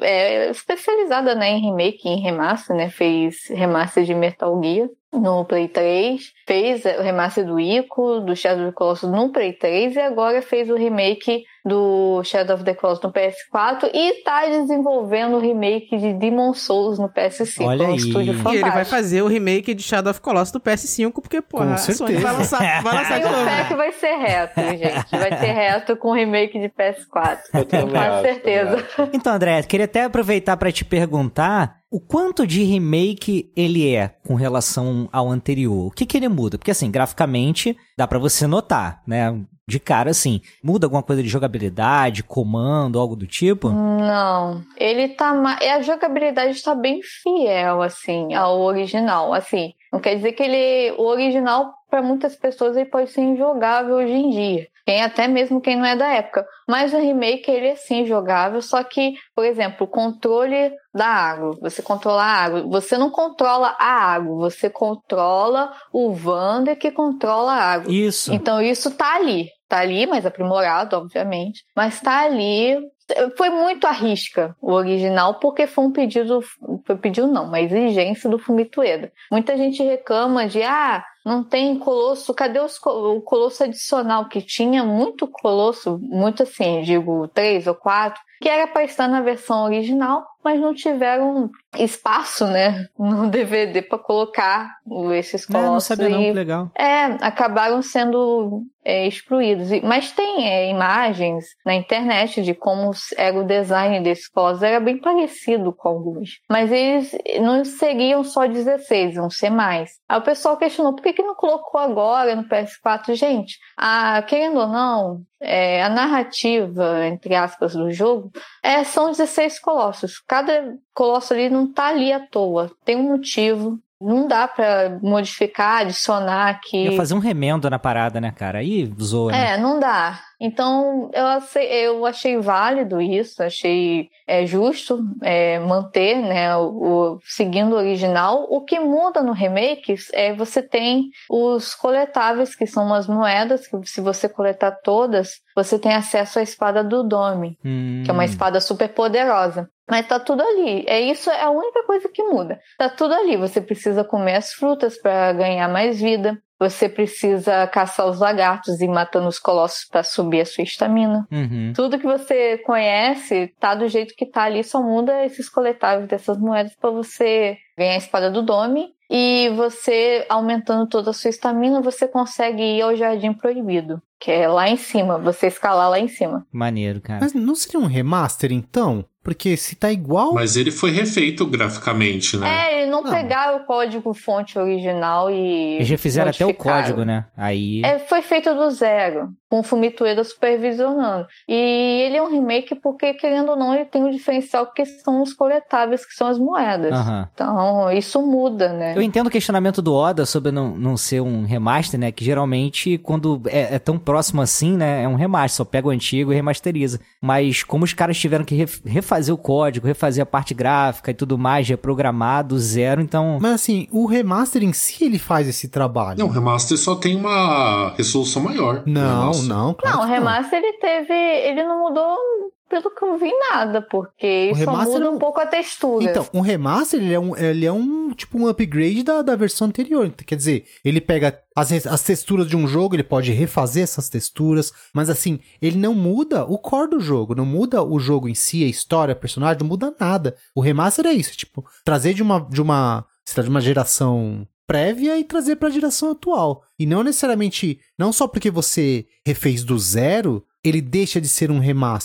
é, especializada, né, em remake, em remaster, né, fez remaster de Metal Gear no Play três, fez o remaster do Ico, do Shadow of the Colossus no Play três e agora fez o remake do Shadow of the Colossus no P S quatro e tá desenvolvendo o remake de Demon's Souls no P S cinco. Olha um aí. estúdio fantástico. E ele vai fazer o remake de Shadow of the Colossus do P S cinco, porque, pô, a Sony vai lançar, vai lançar Aí de o novo. P E C vai ser reto, gente. Vai ser reto com o remake de P S quatro. Eu Com também acho, certeza. também Então, André, queria até aproveitar para te perguntar o quanto de remake ele é com relação ao anterior. O que que ele muda? Porque, assim, graficamente, dá pra você notar, né? De cara, assim, muda alguma coisa de jogabilidade, comando, algo do tipo? Não, ele tá mais... A jogabilidade está bem fiel, assim, ao original. Assim, não quer dizer que ele... O original, para muitas pessoas, ele pode ser injogável hoje em dia. Quem, até mesmo quem não é da época. Mas o remake, ele é sim jogável, só que, por exemplo, o controle da água. Você controla a água. Você não controla a água, você controla o Wander que controla a água. Isso. Então isso tá ali. Tá ali, mais aprimorado, obviamente. Mas tá ali. Foi muito à risca o original, porque foi um pedido, foi pedido não, uma exigência do Fumito Ueda. Muita gente reclama de, ah, não tem Colosso, cadê os, o Colosso adicional? Que tinha muito Colosso, muito assim, digo, três ou quatro, que era para estar na versão original, mas não tiveram espaço, né, no D V D para colocar esses Colossos. Não, não sabia não, e, que legal. É, acabaram sendo é, excluídos. Mas tem é, imagens na internet de como era o design desses Colossos, era bem parecido com alguns. Mas eles não seguiam só dezesseis, iam ser mais. Aí o pessoal questionou, por que que não colocou agora no P S quatro? Gente, a, querendo ou não, é, a narrativa, entre aspas, do jogo, é, são dezesseis Colossos. Cada Colosso ali não tá ali à toa. Tem um motivo. Não dá pra modificar, adicionar aqui. Ia fazer um remendo na parada, né, cara? Aí zoa, né? É, não dá. Então, eu achei, eu achei válido isso, achei é, justo é, manter, né, o, o, seguindo o original. O que muda no remake é você tem os coletáveis, que são umas moedas, que se você coletar todas, você tem acesso à espada do Dome, hum. que é uma espada super poderosa. Mas tá tudo ali. É isso, é a única coisa que muda. Tá tudo ali. Você precisa comer as frutas para ganhar mais vida. Você precisa caçar os lagartos e ir matando os colossos para subir a sua estamina. Uhum. Tudo que você conhece tá do jeito que tá ali. Só muda esses coletáveis dessas moedas para você ganhar a espada do Dome. E você, aumentando toda a sua estamina, você consegue ir ao Jardim Proibido, que é lá em cima. Você escalar lá em cima. Maneiro, cara. Mas não seria um remaster, então? Porque se tá igual... Mas ele foi refeito graficamente, né? É, eles não, não. pegaram o código fonte original e... Eles já fizeram até o código, né? Aí... É, foi feito do zero, com o Fumito Ueda supervisionando. E ele é um remake porque, querendo ou não, ele tem um diferencial que são os coletáveis, que são as moedas. Uhum. Então, isso muda, né? Eu entendo o questionamento do Oda sobre não, não ser um remaster, né? Que geralmente, quando é, é tão próximo assim, né? É um remaster, só pega o antigo e remasteriza. Mas como os caras tiveram que refazer o código, refazer a parte gráfica e tudo mais, reprogramar do zero, então... Mas assim, o remaster em si, ele faz esse trabalho. Não, o remaster só tem uma resolução maior. Não, não, claro Não, o que remaster ele teve... Ele não mudou... Pelo que eu vi, nada, porque só muda não... um pouco a textura. Então, um remaster, ele é um, ele é um tipo um upgrade da, da versão anterior. Quer dizer, ele pega as, as texturas de um jogo, ele pode refazer essas texturas, mas assim, ele não muda o core do jogo, não muda o jogo em si, a história, a personagem, não muda nada. O remaster é isso, tipo, trazer de uma, de uma, de uma geração prévia e trazer pra geração atual. E não necessariamente, não só porque você refez do zero, ele deixa de ser um remaster.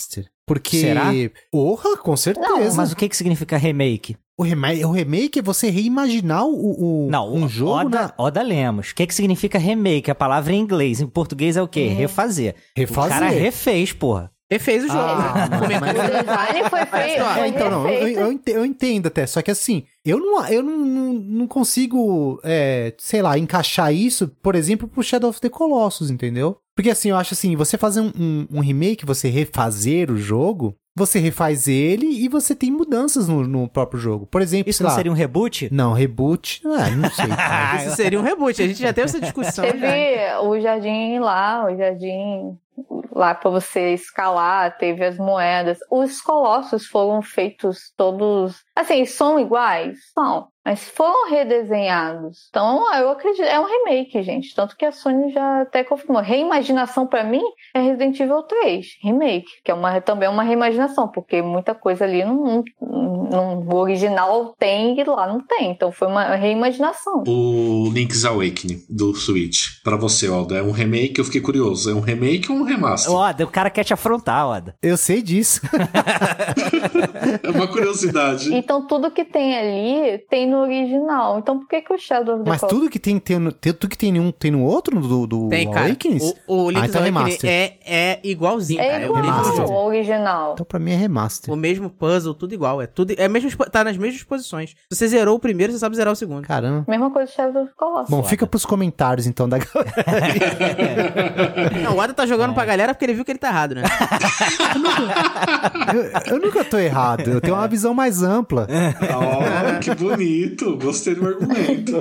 Porque... Será? Porra, com certeza. Não, Mas o que que significa remake? O remake, o remake é você reimaginar o, o Não, um jogo, Oda, né? Oda Lemos. O que que significa remake? A palavra em inglês. Em português é o quê? Uhum. Refazer. Refazer. O cara refez, porra. Refez o jogo. Ah, Como é- mas- O design foi feito. só. É, foi então, não, eu, refeito. eu, ente- eu entendo até, só que assim, eu não, eu não, não, não consigo, é, sei lá, encaixar isso, por exemplo, pro Shadow of the Colossus, entendeu? Porque assim, eu acho assim, você fazer um, um, um remake, você refazer o jogo, você refaz ele e você tem mudanças no, no próprio jogo. Por exemplo, Isso sei não lá, seria um reboot? Não, reboot, ah, não sei. cara. Isso seria um reboot. A gente já teve essa discussão. Teve já. o jardim lá, o jardim lá pra você escalar, teve as moedas. Os colossos foram feitos todos... Assim, são iguais? São. Mas foram redesenhados. Então, eu acredito... É um remake, gente. Tanto que a Sony já até confirmou. Reimaginação, pra mim, é Resident Evil três. Remake. Que é uma, também é uma reimaginação. Porque muita coisa ali no, no, no original tem e lá não tem. Então, foi uma reimaginação. O Link's Awakening do Switch. Pra você, Oda, é um remake? Eu fiquei curioso. É um remake ou um remaster? Oda, o cara quer te afrontar, Oda. Eu sei disso. É uma curiosidade. Então, tudo que tem ali tem no original. Então, por que que o Shadow of the Mas Colossus... tudo que tem, tem, no- tem- tudo que tem em um tem no outro do, do Tem, cara. Awakens? O, o Link's Ah, então é Awakening remaster. é, é igualzinho, cara. É É o mesmo remaster. igual jogo. ao original. Então pra mim é remaster. O mesmo puzzle, tudo igual. É tudo, é mesmo, tá nas mesmas posições. Se você zerou o primeiro, você sabe zerar o segundo. Caramba. Mesma coisa do Shadow of the Colossus. Bom, fica pros comentários então da galera. Não, o Oda tá jogando pra galera porque ele viu que ele tá errado, né? eu, eu nunca tô errado, eu tenho uma visão mais ampla. Oh, que bonito. Gostei do argumento.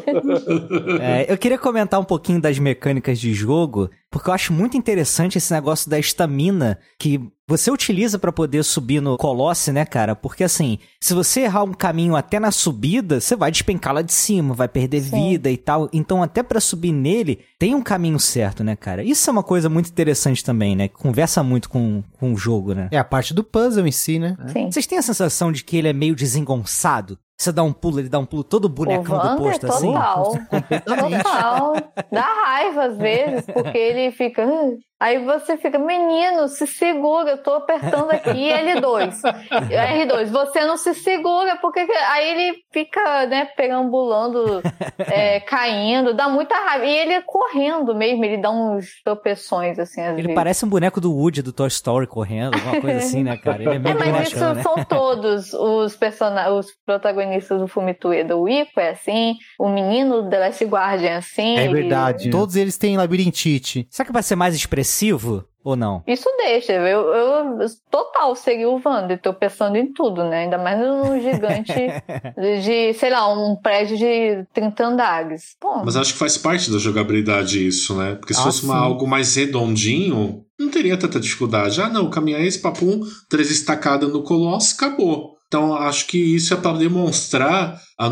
É, eu queria comentar um pouquinho das mecânicas de jogo, porque eu acho muito interessante esse negócio da estamina que você utiliza pra poder subir no Colosse, né, cara? Porque assim, se você errar um caminho até na subida, você vai despencar lá de cima, vai perder Sim. vida e tal. Então, até pra subir nele, tem um caminho certo, né, cara? Isso é uma coisa muito interessante também, né? Que conversa muito com, com o jogo, né? É a parte do puzzle em si, né? Sim. Vocês têm a sensação de que ele é meio desengonçado? Você dá um pulo, ele dá um pulo todo bonecão O do Wander, posto, assim? total. Total. Dá raiva às vezes, porque ele fica... "Ah". Aí você fica, menino, se segura, eu tô apertando aqui L dois. R dois, você não se segura, porque aí ele fica, né, perambulando, é, caindo, dá muita raiva. E ele correndo mesmo, ele dá uns tropeções, assim, às Ele vezes. parece um boneco do Woody do Toy Story correndo, alguma coisa assim, né, cara? Ele é É, meio mas bonecão, isso né? são todos os personagens, os protagonistas do Fumito Ueda. O Ico é assim, o menino do The Last Guardian é assim. É ele- verdade. Todos eles têm labirintite. Será que vai ser mais expressivo ou não? Isso deixa, eu, eu total seria o Wander, tô pensando em tudo, né? Ainda mais num gigante de, de, sei lá, um prédio de trinta andares. Pô, Mas acho que faz parte da jogabilidade isso, né? Porque se Ah, fosse uma, sim. algo mais redondinho, não teria tanta dificuldade. Ah, não, caminhar esse papum, três estacadas no Colosso, acabou. Então, acho que isso é para demonstrar a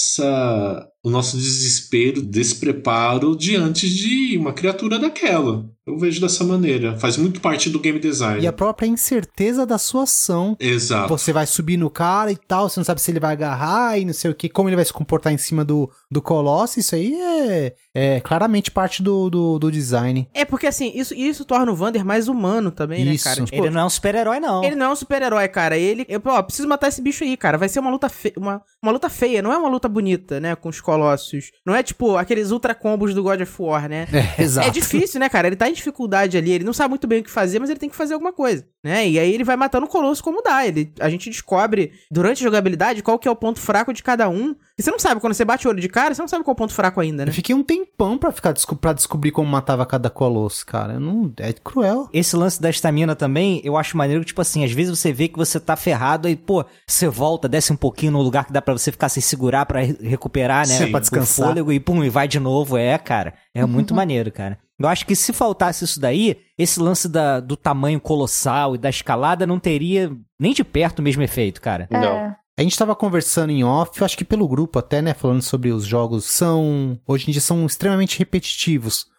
nossa, o nosso desespero, despreparo diante de uma criatura daquela. Eu vejo dessa maneira. Faz muito parte do game design. E a própria incerteza da sua ação. Exato. Você vai subir no cara e tal, você não sabe se ele vai agarrar e não sei o que, como ele vai se comportar em cima do, do Colosso, isso aí é, é claramente parte do, do, do design. É porque assim, isso, isso torna o Wander mais humano também, Isso. né, cara? Tipo, Ele não é um super-herói, não. ele não é um super-herói, cara. Ele, eu, ó, preciso matar esse bicho aí, cara. Vai ser uma luta feia, uma, uma luta feia, não é uma luta bonita, né, com os colossos. Não é tipo aqueles ultra combos do God of War, né? É, exato. É difícil, né, cara? Ele tá em dificuldade ali, ele não sabe muito bem o que fazer, mas ele tem que fazer alguma coisa, né? E aí ele vai matando o colosso como dá. Ele, a gente descobre, durante a jogabilidade, qual que é o ponto fraco de cada um. E você não sabe, quando você bate o olho de cara, você não sabe qual é o ponto fraco ainda, né? Eu fiquei um tempão pra, ficar, desco- pra descobrir como matava cada Colosso, cara. Eu não, é cruel. Esse lance da estamina também, eu acho maneiro que, tipo assim, às vezes você vê que você tá ferrado e, pô, você volta, desce um pouquinho no lugar que dá pra você ficar sem segurar pra re- recuperar, né? Sim, pra o descansar. fôlego e pum, e vai de novo. É, cara, é muito maneiro, cara. Eu acho que se faltasse isso daí, esse lance da, do tamanho colossal e da escalada não teria nem de perto o mesmo efeito, cara. é. A gente tava conversando em off, eu acho que pelo grupo até, né, falando sobre os jogos são, hoje em dia são extremamente repetitivos.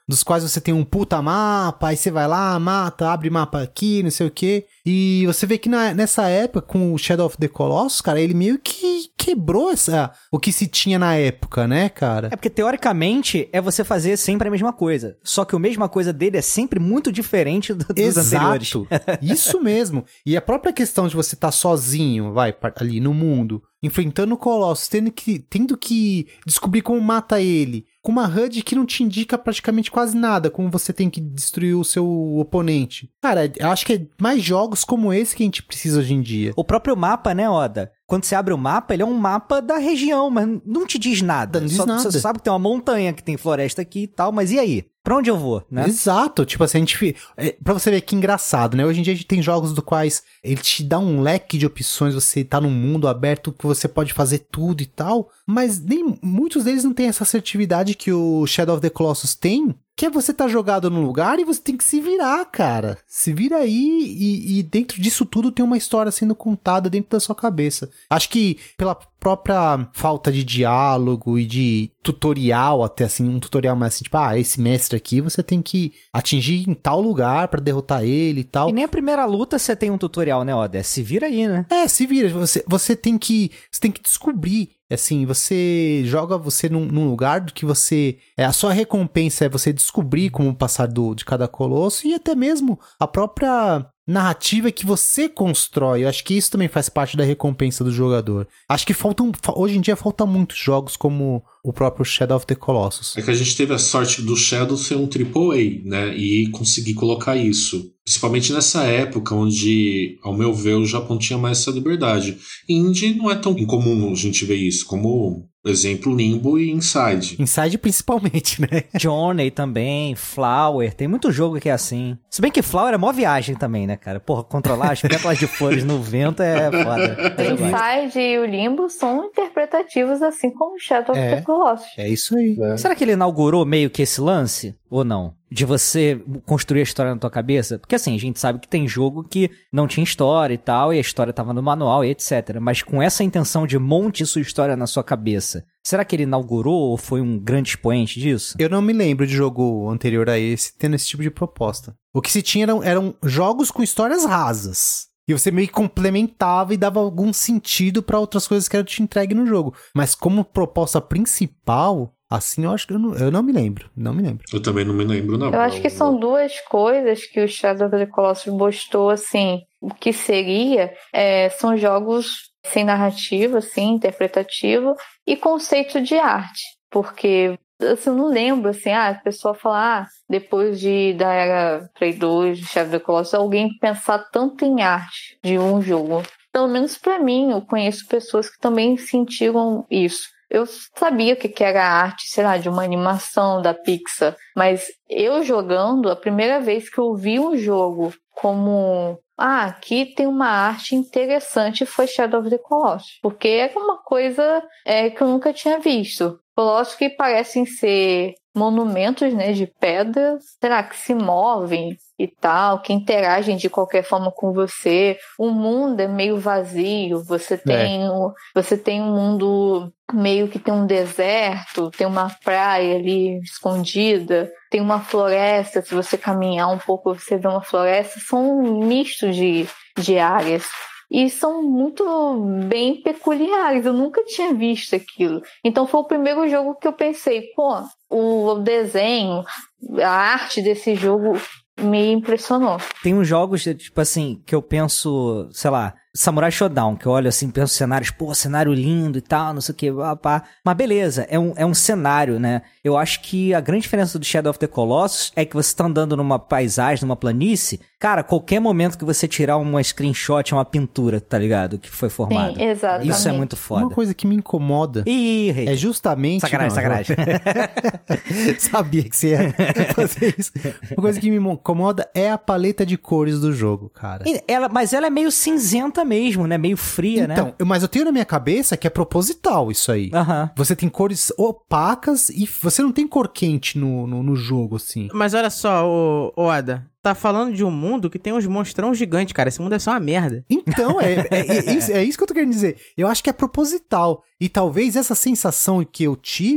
dos quais você tem um puta mapa, aí você vai lá, mata, abre mapa aqui, não sei o quê. E você vê que na, nessa época, com o Shadow of the Colossus, cara, ele meio que quebrou essa, o que se tinha na época, né, cara? É porque, teoricamente, é você fazer sempre a mesma coisa. Só que a mesma coisa dele é sempre muito diferente do, dos Exato. anteriores. Isso mesmo. E a própria questão de você estar sozinho, vai, ali no mundo, enfrentando o Colossus, tendo que, tendo que descobrir como mata ele, com uma H U D que não te indica praticamente quase nada, como você tem que destruir o seu oponente. Cara, eu acho que é mais jogos como esse que a gente precisa hoje em dia. O próprio mapa, né, Oda? Quando você abre o mapa, ele é um mapa da região, mas não te diz nada. Não diz Só, nada. Você sabe que tem uma montanha, que tem floresta aqui e tal, mas e aí? Pra onde eu vou, né? Exato, tipo assim, a gente... É, pra você ver que engraçado, né? Hoje em dia a gente tem jogos do quais ele te dá um leque de opções, você tá num mundo aberto que você pode fazer tudo e tal, mas nem muitos deles não têm essa assertividade que o Shadow of the Colossus tem, que é você tá jogado num lugar e você tem que se virar, cara. Se vira aí e, e dentro disso tudo tem uma história sendo contada dentro da sua cabeça. Acho que pela própria falta de diálogo e de tutorial, até assim, um tutorial mais assim, tipo, ah, esse mestre aqui você tem que atingir em tal lugar pra derrotar ele e tal. E nem a primeira luta você tem um tutorial, né, Oda? Se vira aí, né? É, se vira. Você, você tem que você tem que descobrir. Assim, você joga você num, num lugar do que você... É, a sua recompensa é você descobrir como passar do, de cada colosso e até mesmo a própria narrativa que você constrói. Eu acho que isso também faz parte da recompensa do jogador. Acho que faltam... Hoje em dia faltam muitos jogos como o próprio Shadow of the Colossus. É que a gente teve a sorte do Shadow ser um triplo A, né? E conseguir colocar isso. Principalmente nessa época onde, ao meu ver, o Japão tinha mais essa liberdade. Indie não é tão incomum a gente ver isso, como, por exemplo, Limbo e Inside. Inside principalmente, né? Journey também, Flower, tem muito jogo que é assim. Se bem que Flower é mó viagem também, né, cara? Porra, controlar as pétalas de flores no vento é foda. O Inside e o Limbo são interpretativos, assim como o Shadow of the Colossus. É isso aí. É. Será que ele inaugurou meio que esse lance? Ou não? De você construir a história na tua cabeça? Porque assim, a gente sabe que tem jogo que não tinha história e tal, e a história tava no manual e etcétera. Mas com essa intenção de monte sua história na sua cabeça, será que ele inaugurou ou foi um grande expoente disso? Eu não me lembro de jogo anterior a esse tendo esse tipo de proposta. O que se tinha eram, eram jogos com histórias rasas. E você meio que complementava e dava algum sentido pra outras coisas que eram te entregue no jogo. Mas como proposta principal... Assim, eu acho que eu não, eu não me lembro. Não me lembro. Eu também não me lembro, não. Eu acho que são duas coisas que o Shadow of the Colossus mostrou, assim, o que seria, é, são jogos sem narrativa, assim, interpretativo, e conceito de arte. Porque, assim, eu não lembro, assim, ah, a pessoa falar, ah, depois de, da era Play dois, de Shadow of the Colossus, alguém pensar tanto em arte de um jogo. Pelo menos pra mim, eu conheço pessoas que também sentiram isso. Eu sabia o que era a arte, sei lá, de uma animação da Pixar, mas eu jogando, a primeira vez que eu vi um jogo como, ah, aqui tem uma arte interessante, foi Shadow of the Colossus, porque era uma coisa é, que eu nunca tinha visto. Colossus que parecem ser monumentos, né, de pedra, será que se movem e tal, que interagem de qualquer forma com você. O mundo é meio vazio, você tem, é. você tem um mundo meio que tem um deserto, tem uma praia ali escondida, tem uma floresta, se você caminhar um pouco você vê uma floresta, são um misto de, de áreas. E são muito bem peculiares. Eu nunca tinha visto aquilo. Então foi o primeiro jogo que eu pensei, pô, o desenho, a arte desse jogo me impressionou. Tem uns jogos, tipo assim, que eu penso, sei lá, Samurai Shodown, que eu olho assim, penso cenários, pô, cenário lindo e tal, não sei o que, pá, pá. Mas beleza, é um, é um cenário, né? Eu acho que a grande diferença do Shadow of the Colossus é que você tá andando numa paisagem, numa planície, cara, qualquer momento que você tirar uma screenshot é uma pintura, tá ligado? Que foi formada. Sim, exatamente. Isso é muito foda. Uma coisa que me incomoda Ih, rei. é justamente... Sacanagem, não, sacanagem. Sabia que você ia fazer isso. Uma coisa que me incomoda é a paleta de cores do jogo, cara. Ela, mas ela é meio cinzenta mesmo, né? Meio fria, então, né? Então, mas eu tenho na minha cabeça que é proposital isso aí. Uhum. Você tem cores opacas e você não tem cor quente no, no, no jogo, assim. Mas olha só, ô, ô Ada, tá falando de um mundo que tem uns monstrão gigantes, cara. Esse mundo é só uma merda. Então, é, é, é, isso, é isso que eu tô querendo dizer. Eu acho que é proposital. E talvez essa sensação que eu tive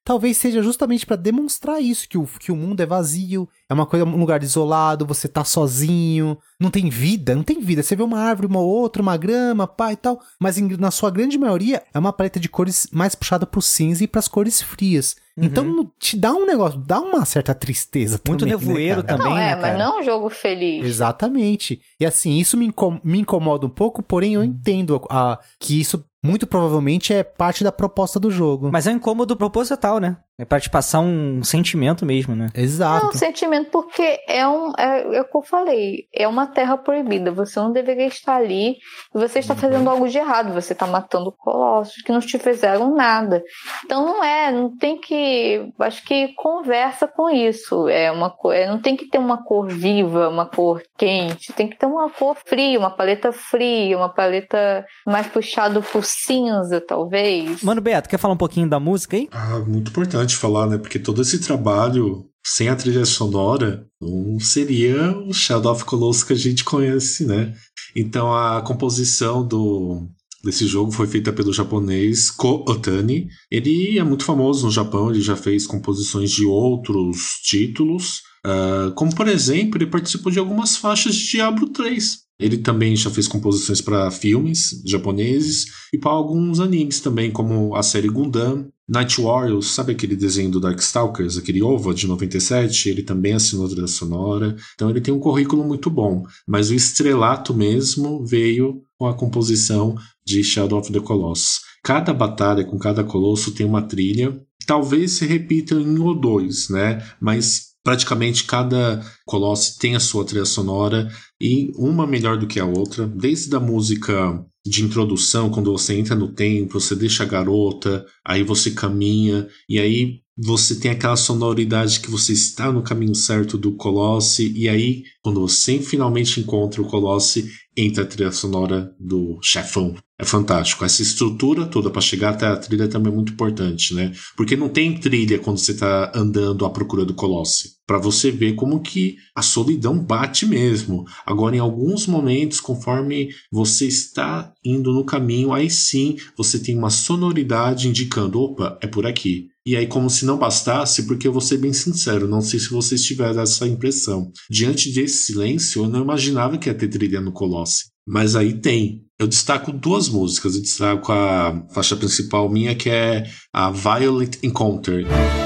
talvez seja justamente pra demonstrar isso, que o, que o mundo é vazio, é uma coisa, um lugar isolado, você tá sozinho, não tem vida, não tem vida. Você vê uma árvore, uma outra, uma grama, pá e tal, mas em, na sua grande maioria é uma paleta de cores mais puxada pro cinza e pras cores frias. Uhum. Então te dá um negócio, dá uma certa tristeza muito também, nevoeiro, né, também, não, né, é, cara? mas não é um jogo feliz. Exatamente. E assim, isso me, incom- me incomoda um pouco, porém eu entendo a, a, que isso muito provavelmente é parte da proposta do jogo. Mas é um incômodo proposital, né? É pra te passar um sentimento mesmo, né? Exato. É um sentimento porque é um, é, é o que eu falei, é uma terra proibida, você não deveria estar ali e você está fazendo algo de errado, você está matando colossos que não te fizeram nada. Então não é, não tem que, acho que conversa com isso, é uma coisa, não tem que ter uma cor viva, uma cor quente, tem que ter uma cor fria, uma paleta fria, uma paleta mais puxada pro cinza, talvez. Mano Beto, quer falar um pouquinho da música aí? Ah, muito importante falar, né? Porque todo esse trabalho sem a trilha sonora não seria o Shadow of Colossus que a gente conhece, né? Então a composição do, desse jogo foi feita pelo japonês Ko Otani. Ele é muito famoso no Japão, ele já fez composições de outros títulos, uh, como por exemplo, ele participou de algumas faixas de Diablo três. Ele também já fez composições para filmes japoneses e para alguns animes também, como a série Gundam, Night Warriors, sabe aquele desenho do Darkstalkers, aquele O V A de noventa e sete? Ele também assinou a trilha sonora, então ele tem um currículo muito bom. Mas o estrelato mesmo veio com a composição de Shadow of the Colossus. Cada batalha com cada colosso tem uma trilha, talvez se repita em um ou dois, né? Mas praticamente cada colosso tem a sua trilha sonora e uma melhor do que a outra, desde a música de introdução, quando você entra no templo, você deixa a garota, aí você caminha, e aí você tem aquela sonoridade que você está no caminho certo do Colosse, e aí, quando você finalmente encontra o Colosse, entra a trilha sonora do chefão. É fantástico. Essa estrutura toda para chegar até a trilha também é muito importante, né? Porque não tem trilha quando você está andando à procura do Colosse. Para você ver como que a solidão bate mesmo. Agora, em alguns momentos, conforme você está indo no caminho, aí sim você tem uma sonoridade indicando, opa, é por aqui. E aí, como se não bastasse, porque eu vou ser bem sincero, não sei se vocês tiveram essa impressão. Diante desse silêncio, eu não imaginava que ia ter trilha no Colosse. Mas aí tem. Eu destaco duas músicas. Eu destaco a faixa principal minha, que é a Violet Encounter.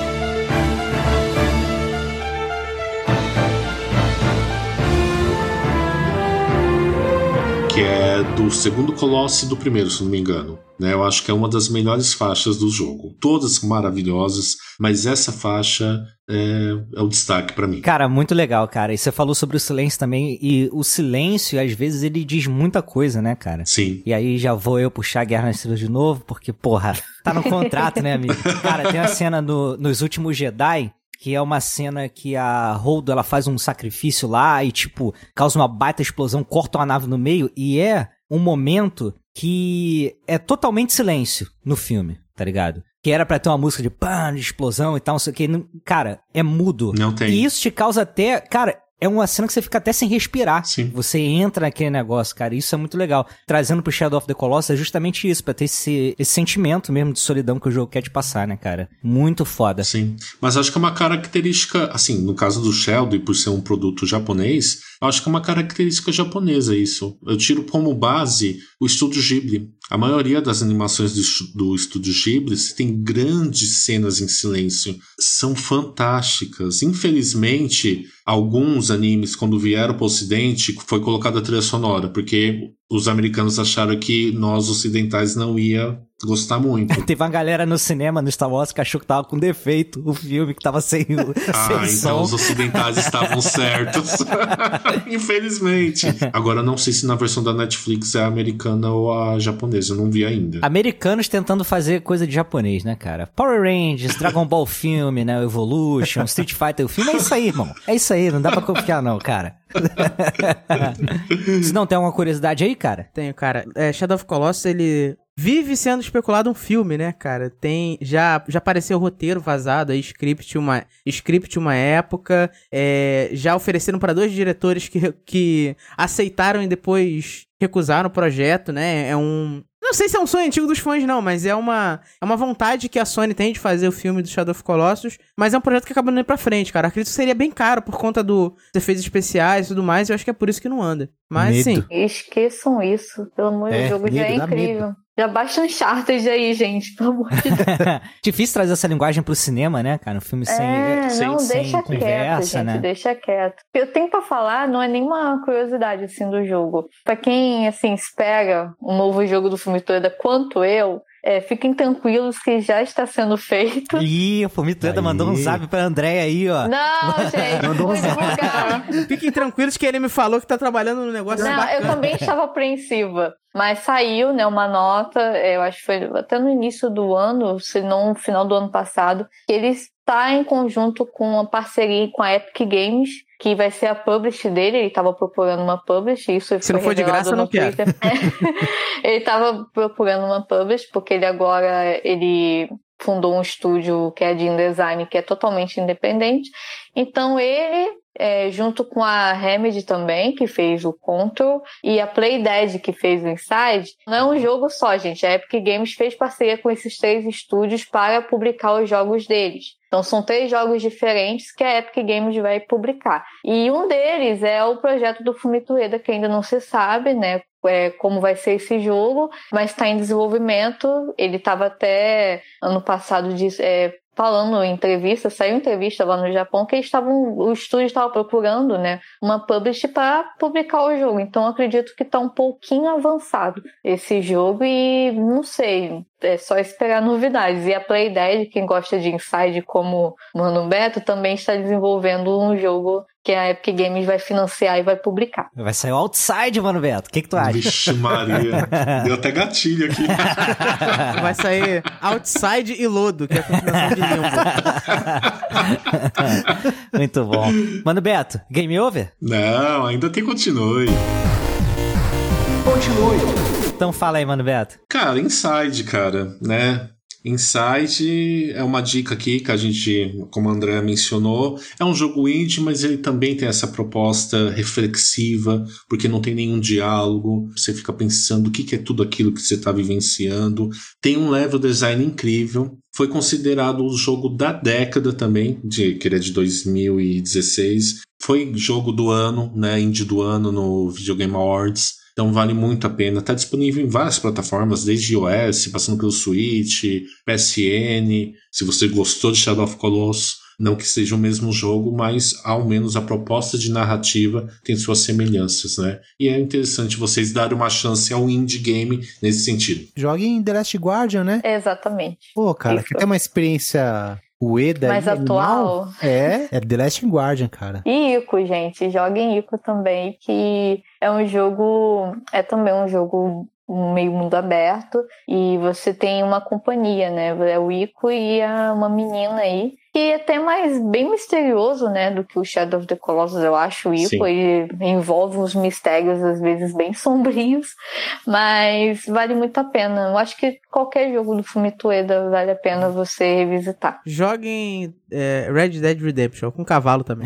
Que é do segundo Colosse e do primeiro, se não me engano. Né? Eu acho que é uma das melhores faixas do jogo. Todas são maravilhosas, mas essa faixa é, é o destaque pra mim. Cara, muito legal, cara. E você falou sobre o silêncio também, e o silêncio, às vezes, ele diz muita coisa, né, cara? Sim. E aí já vou eu puxar a Guerra nas Estrelas de novo, porque, porra, tá no contrato, né, amigo? Cara, tem a cena no, nos Últimos Jedi, que é uma cena que a Holdo, ela faz um sacrifício lá e, tipo, causa uma baita explosão, corta uma nave no meio, e é um momento que é totalmente silêncio no filme, tá ligado? Que era pra ter uma música de pã, de explosão e tal, não sei o que. Cara, é mudo. Não tem. E isso te causa até... Cara, é uma cena que você fica até sem respirar. Sim. Você entra naquele negócio, cara. Isso é muito legal. Trazendo pro Shadow of the Colossus é justamente isso, pra ter esse, esse sentimento mesmo de solidão que o jogo quer te passar, né, cara? Muito foda. Sim. Mas acho que é uma característica, assim, no caso do Shadow, e por ser um produto japonês, acho que é uma característica japonesa isso. Eu tiro como base o Estúdio Ghibli. A maioria das animações do, do Estúdio Ghibli tem grandes cenas em silêncio. São fantásticas. Infelizmente, alguns animes, quando vieram para o Ocidente, foi colocada a trilha sonora, porque os americanos acharam que nós ocidentais não ia gostar muito. Teve uma galera no cinema, no Star Wars, que achou que tava com defeito o filme, que tava sem, ah, sem então som. Os ocidentais estavam certos. Infelizmente. Agora, não sei se na versão da Netflix é a americana ou a japonesa, eu não vi ainda. Americanos tentando fazer coisa de japonês, né, cara? Power Rangers, Dragon Ball filme, né, Evolution, Street Fighter o filme, é isso aí, irmão. É isso aí, não dá pra confiar não, cara. Se não tem alguma curiosidade aí, cara? Tenho, cara. É, Shadow of Colossus, ele vive sendo especulado um filme, né, cara? Tem, já, já apareceu roteiro vazado aí, script uma, script uma época, é, já ofereceram para dois diretores que, que aceitaram e depois recusaram o projeto, né? É um, Não sei se é um sonho antigo dos fãs, não, mas é uma, é uma vontade que a Sony tem de fazer o filme do Shadow of Colossus, mas é um projeto que acaba não indo pra frente, cara. Acredito que seria bem caro por conta dos efeitos especiais e tudo mais, e eu acho que é por isso que não anda. Mas, Medo. sim. Esqueçam isso, pelo amor de Deus, É, o jogo já é medo, dá incrível. medo. Já baixa um Uncharted aí, gente, pelo amor de Deus. Difícil trazer essa linguagem pro cinema, né, cara? Um filme sem, É, sem, não, sem deixa conversa, quieto, gente, né? deixa quieto. O que eu tenho pra falar não é nenhuma curiosidade, assim, do jogo. Pra quem, assim, espera um novo jogo do Fumitoeda quanto eu, é, fiquem tranquilos que já está sendo feito. Ih, o Fumitoeda mandou um zap pra Andréia aí, ó. Não, gente, Mandou um vou divulgar. Fiquem tranquilos que ele me falou que tá trabalhando no negócio Não, bacana. eu também estava apreensiva. Mas saiu, né, uma nota, eu acho que foi até no início do ano, se não no final do ano passado, que ele está em conjunto com uma parceria com a Epic Games, que vai ser a publish dele. Ele estava procurando uma publish, isso Se não for de graça, eu não quero. Ele estava procurando uma publish, porque ele agora ele fundou um estúdio que é de InDesign, que é totalmente independente. Então ele... É, junto com a Remedy também, que fez o Control, e a Playdead, que fez o Inside. Não é um jogo só, gente. A Epic Games fez parceria com esses três estúdios para publicar os jogos deles. Então são três jogos diferentes que a Epic Games vai publicar. E um deles é o projeto do Fumitoeda, que ainda não se sabe, né? É, como vai ser esse jogo, mas está em desenvolvimento. Ele estava até ano passado de, é, falando em entrevista, saiu entrevista lá no Japão, que eles estavam, o estúdio estava procurando, né, uma publish para publicar o jogo. Então acredito que está um pouquinho avançado esse jogo e não sei, é só esperar novidades. E a Playdead, quem gosta de Inside como Mano Beto, também está desenvolvendo um jogo que a Epic Games vai financiar e vai publicar. Vai sair o Outside, Mano Beto. O que, que tu acha? Vixe Maria, deu até gatilho aqui. Vai sair Outside e Lodo, que é a continuação de Limbo. Muito bom. Mano Beto, game over? Não, ainda tem continue. Então fala aí, Mano Beto. Cara, Inside, cara, né? Inside é uma dica aqui que a gente, como a Andrea mencionou, é um jogo indie, mas ele também tem essa proposta reflexiva, porque não tem nenhum diálogo, você fica pensando o que, que é tudo aquilo que você está vivenciando. Tem um level design incrível, foi considerado o jogo da década também, de, que ele é de dois mil e dezesseis, foi jogo do ano, né, indie do ano no Video Game Awards. Então vale muito a pena. Está disponível em várias plataformas, desde iOS, passando pelo Switch, P S N. Se você gostou de Shadow of Colossus, não que seja o mesmo jogo, mas ao menos a proposta de narrativa tem suas semelhanças, né? E é interessante vocês darem uma chance ao indie game nesse sentido. Jogue em The Last Guardian, né? Exatamente. Pô, cara, Isso. que tem uma experiência Ueda Mais aí, atual. animal. É, é The Last Guardian, cara. E Ico, gente, joguem Ico também, que é um jogo, é também um jogo meio mundo aberto, e você tem uma companhia, né, é o Ico e a, uma menina aí, que é até mais bem misterioso, né, do que o Shadow of the Colossus, eu acho. O Ico, ele envolve uns mistérios às vezes bem sombrios, mas vale muito a pena. Eu acho que qualquer jogo do Fumitoeda vale a pena você revisitar. Joguem é, Red Dead Redemption, com cavalo também.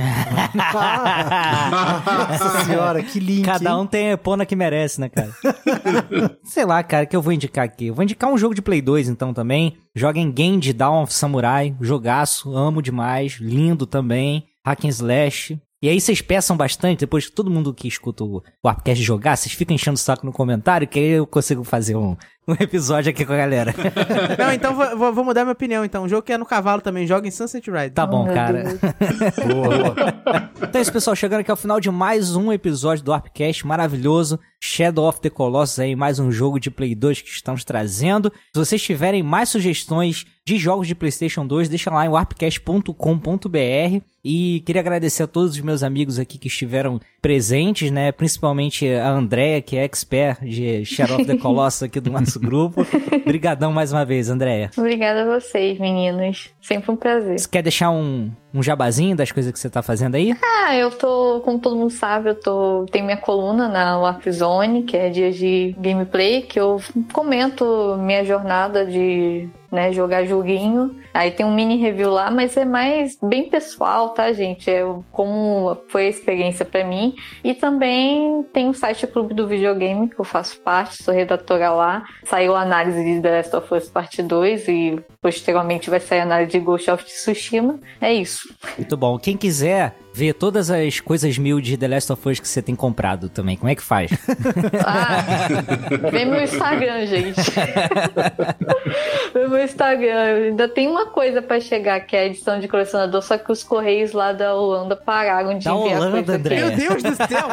Nossa senhora, que link. Cada um tem a epona que merece, né, cara? Sei lá, cara, o que eu vou indicar aqui? Eu vou indicar um jogo de Play dois, então, também. Joguem Genji Dawn of Samurai, jogaço, amo demais, lindo também, hack and slash. E aí vocês peçam bastante, depois que todo mundo que escuta o Warpcast jogar, vocês ficam enchendo o saco no comentário, que aí eu consigo fazer um, um episódio aqui com a galera. Não, então vou, vou- vou mudar minha opinião, então. Um jogo que é no cavalo também, joga em Sunset Riders. Tá bom, meu cara. Deus. Então é isso, pessoal, chegando aqui ao final de mais um episódio do Warpcast maravilhoso, Shadow of the Colossus aí, mais um jogo de Play dois que estamos trazendo. Se vocês tiverem mais sugestões de jogos de PlayStation dois, deixa lá em warpcast ponto com ponto b r. E queria agradecer a todos os meus amigos aqui que estiveram presentes, né, principalmente a Andrea, que é expert de Shadow of the Colossus aqui do nosso grupo. Obrigadão mais uma vez, Andrea. Obrigada a vocês, meninos. Sempre um prazer. Você quer deixar um, um jabazinho das coisas que você tá fazendo aí? Ah, eu tô, como todo mundo sabe, eu tô, tenho minha coluna na Warp Zone, que é Dias de Gameplay, que eu comento minha jornada de né, jogar joguinho. Aí tem um mini review lá, mas é mais bem pessoal, tá, gente? É como foi a experiência pra mim. E também tem o site Clube do Videogame, que eu faço parte, sou redatora lá. Saiu a análise de The Last of Us Parte dois e posteriormente vai sair a análise de Ghost of Tsushima. É isso. Muito bom. Quem quiser ver todas as coisas mil de The Last of Us que você tem comprado também, como é que faz? Ah, vem meu Instagram, gente. Vem meu Instagram. Ainda tem uma coisa pra chegar, que é a edição de colecionador, só que os correios lá da Holanda pararam de da enviar Holanda, coisa André. Meu Deus do céu!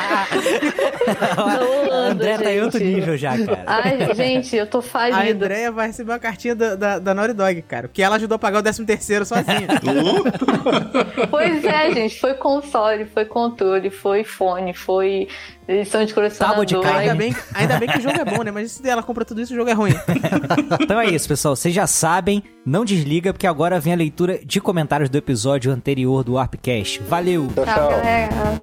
Da Holanda, André tá em outro gente. nível já, cara. Ai, gente, eu tô A falida. Andrea vai receber uma cartinha da, da, da Naughty Dog, cara. Porque ela ajudou a pagar o décimo terceiro sozinha. Pois é, gente, foi console, foi controle, foi fone, foi edição de colecionador. Tábua de carne. ainda, bem, ainda bem que o jogo é bom, né? Mas se ela compra tudo isso, o jogo é ruim. Então é isso, pessoal. Vocês já sabem, não desliga, porque agora vem a leitura de comentários do episódio anterior do Warpcast. Valeu! Tchau, galera.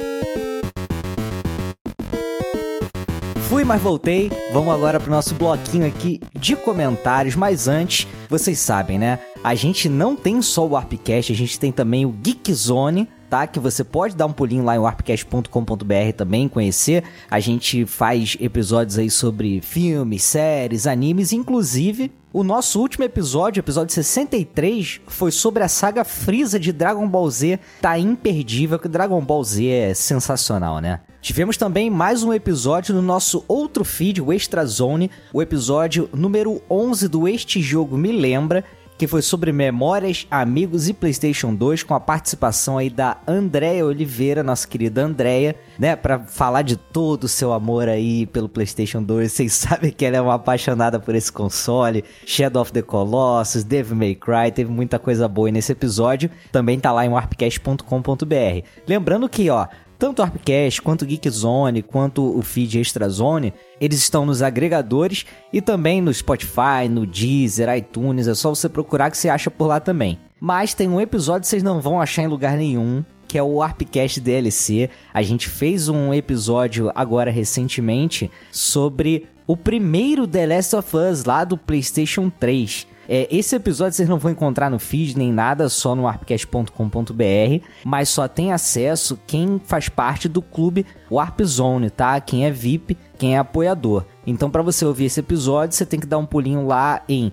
Fui, mas voltei. Vamos agora pro nosso bloquinho aqui de comentários. Mas antes, vocês sabem, né? A gente não tem só o Warpcast, a gente tem também o Geek Zone, tá? Que você pode dar um pulinho lá em warpcast ponto com ponto b r também, conhecer. A gente faz episódios aí sobre filmes, séries, animes, inclusive o nosso último episódio, episódio sessenta e três, foi sobre a saga Frieza de Dragon Ball Z. Tá imperdível, que Dragon Ball Z é sensacional, né? Tivemos também mais um episódio no nosso outro feed, o Extra Zone, o episódio número onze do Este Jogo Me Lembra, que foi sobre memórias, amigos e PlayStation dois, com a participação aí da Andréia Oliveira, nossa querida Andréia, né, pra falar de todo o seu amor aí pelo PlayStation dois. Vocês sabem que ela é uma apaixonada por esse console, Shadow of the Colossus, Devil May Cry, teve muita coisa boa aí nesse episódio, também tá lá em warpcast ponto com ponto b r. Lembrando que, ó, tanto o Warpcast, quanto o Geek Zone, quanto o feed Extra Zone, eles estão nos agregadores e também no Spotify, no Deezer, iTunes, é só você procurar que você acha por lá também. Mas tem um episódio que vocês não vão achar em lugar nenhum, que é o Warpcast D L C. A gente fez um episódio agora recentemente sobre o primeiro The Last of Us lá do PlayStation três. É, esse episódio vocês não vão encontrar no feed nem nada, só no warpcast ponto com ponto b r, mas só tem acesso quem faz parte do clube Warp Zone, tá? Quem é V I P, quem é apoiador. Então, para você ouvir esse episódio, você tem que dar um pulinho lá em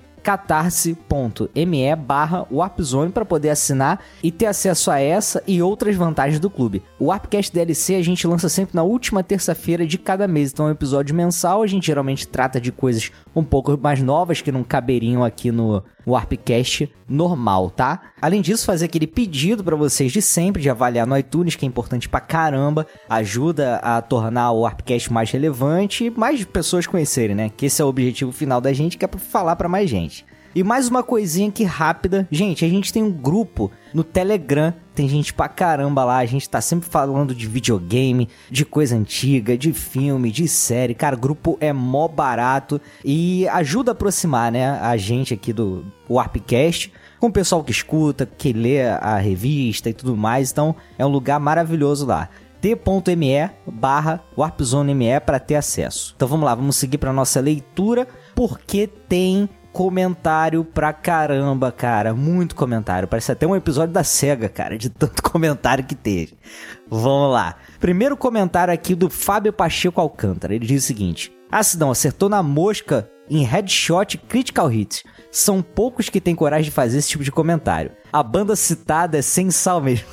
catarse.me barra warpzone para poder assinar e ter acesso a essa e outras vantagens do clube. O Warpcast D L C a gente lança sempre na última terça-feira de cada mês, então é um episódio mensal, a gente geralmente trata de coisas um pouco mais novas que não caberiam aqui no Warpcast normal, tá? Além disso, fazer aquele pedido para vocês de sempre de avaliar no iTunes, que é importante pra caramba, ajuda a tornar o Warpcast mais relevante e mais pessoas conhecerem, né? Que esse é o objetivo final da gente, que é pra falar pra mais gente. E mais uma coisinha aqui rápida. Gente, a gente tem um grupo no Telegram. Tem gente pra caramba lá. A gente tá sempre falando de videogame, de coisa antiga, de filme, de série. Cara, o grupo é mó barato e ajuda a aproximar, né, a gente aqui do Warpcast com o pessoal que escuta, que lê a revista e tudo mais. Então, é um lugar maravilhoso lá. t.me barra warpzoneme para ter acesso. Então vamos lá, vamos seguir para nossa leitura, porque tem comentário pra caramba, cara. Muito comentário. Parece até um episódio da SEGA, cara, de tanto comentário que teve. Vamos lá. Primeiro comentário aqui do Fábio Pacheco Alcântara. Ele diz o seguinte: ah, Sidão, acertou na mosca em Headshot Critical Hit. São poucos que têm coragem de fazer esse tipo de comentário. A banda citada é sem sal mesmo.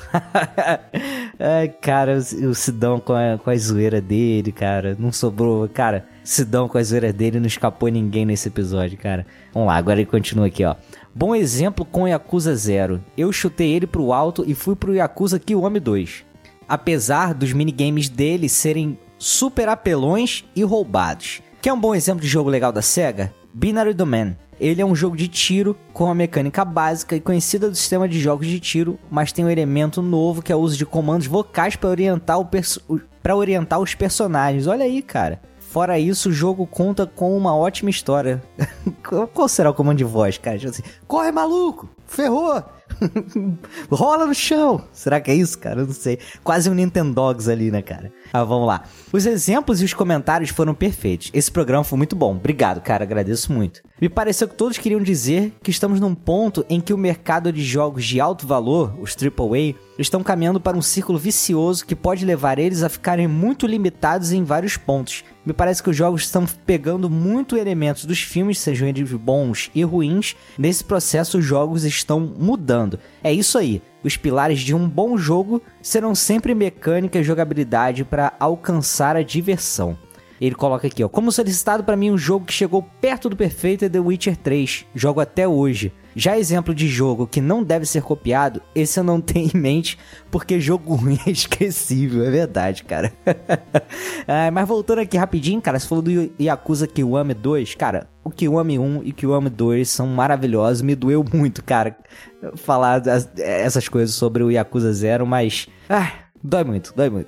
Ai, cara, o, o Sidão com a, com a zoeira dele, cara. Não sobrou, cara. Sidão com a zoeira dele, não escapou ninguém nesse episódio, cara. Vamos lá, agora ele continua aqui, ó. Bom exemplo com Yakuza Zero. Eu chutei ele pro alto e fui pro Yakuza Kiwami dois. Apesar dos minigames dele serem super apelões e roubados. Quer um bom exemplo de jogo legal da SEGA? Binary Domain. Ele é um jogo de tiro com a mecânica básica e conhecida do sistema de jogos de tiro, mas tem um elemento novo que é o uso de comandos vocais para orientar, o perso- para orientar os personagens. Olha aí, cara. Fora isso, o jogo conta com uma ótima história. Qual será o comando de voz, cara? Tipo assim, corre, maluco! Ferrou! Rola no chão! Será que é isso, cara? Eu não sei. Quase um Nintendogs ali, né, cara? Ah, vamos lá. Os exemplos e os comentários foram perfeitos. Esse programa foi muito bom. Obrigado, cara. Agradeço muito. Me pareceu que todos queriam dizer que estamos num ponto em que o mercado de jogos de alto valor, os triplo A, estão caminhando para um círculo vicioso que pode levar eles a ficarem muito limitados em vários pontos. Me parece que os jogos estão pegando muito elementos dos filmes, sejam eles bons e ruins. Nesse processo, os jogos estão mudando. É isso aí. Os pilares de um bom jogo serão sempre mecânica e jogabilidade para alcançar a diversão. Ele coloca aqui, ó, como solicitado para mim um jogo que chegou perto do perfeito é The Witcher três, jogo até hoje. Já exemplo de jogo que não deve ser copiado, esse eu não tenho em mente, porque jogo ruim é esquecível, é verdade, cara. ah, mas voltando aqui rapidinho, cara, você falou do Yakuza Kiwami dois, cara, o Kiwami um e o Kiwami dois são maravilhosos, me doeu muito, cara, falar das, essas coisas sobre o Yakuza zero, mas, ah, dói muito, dói muito.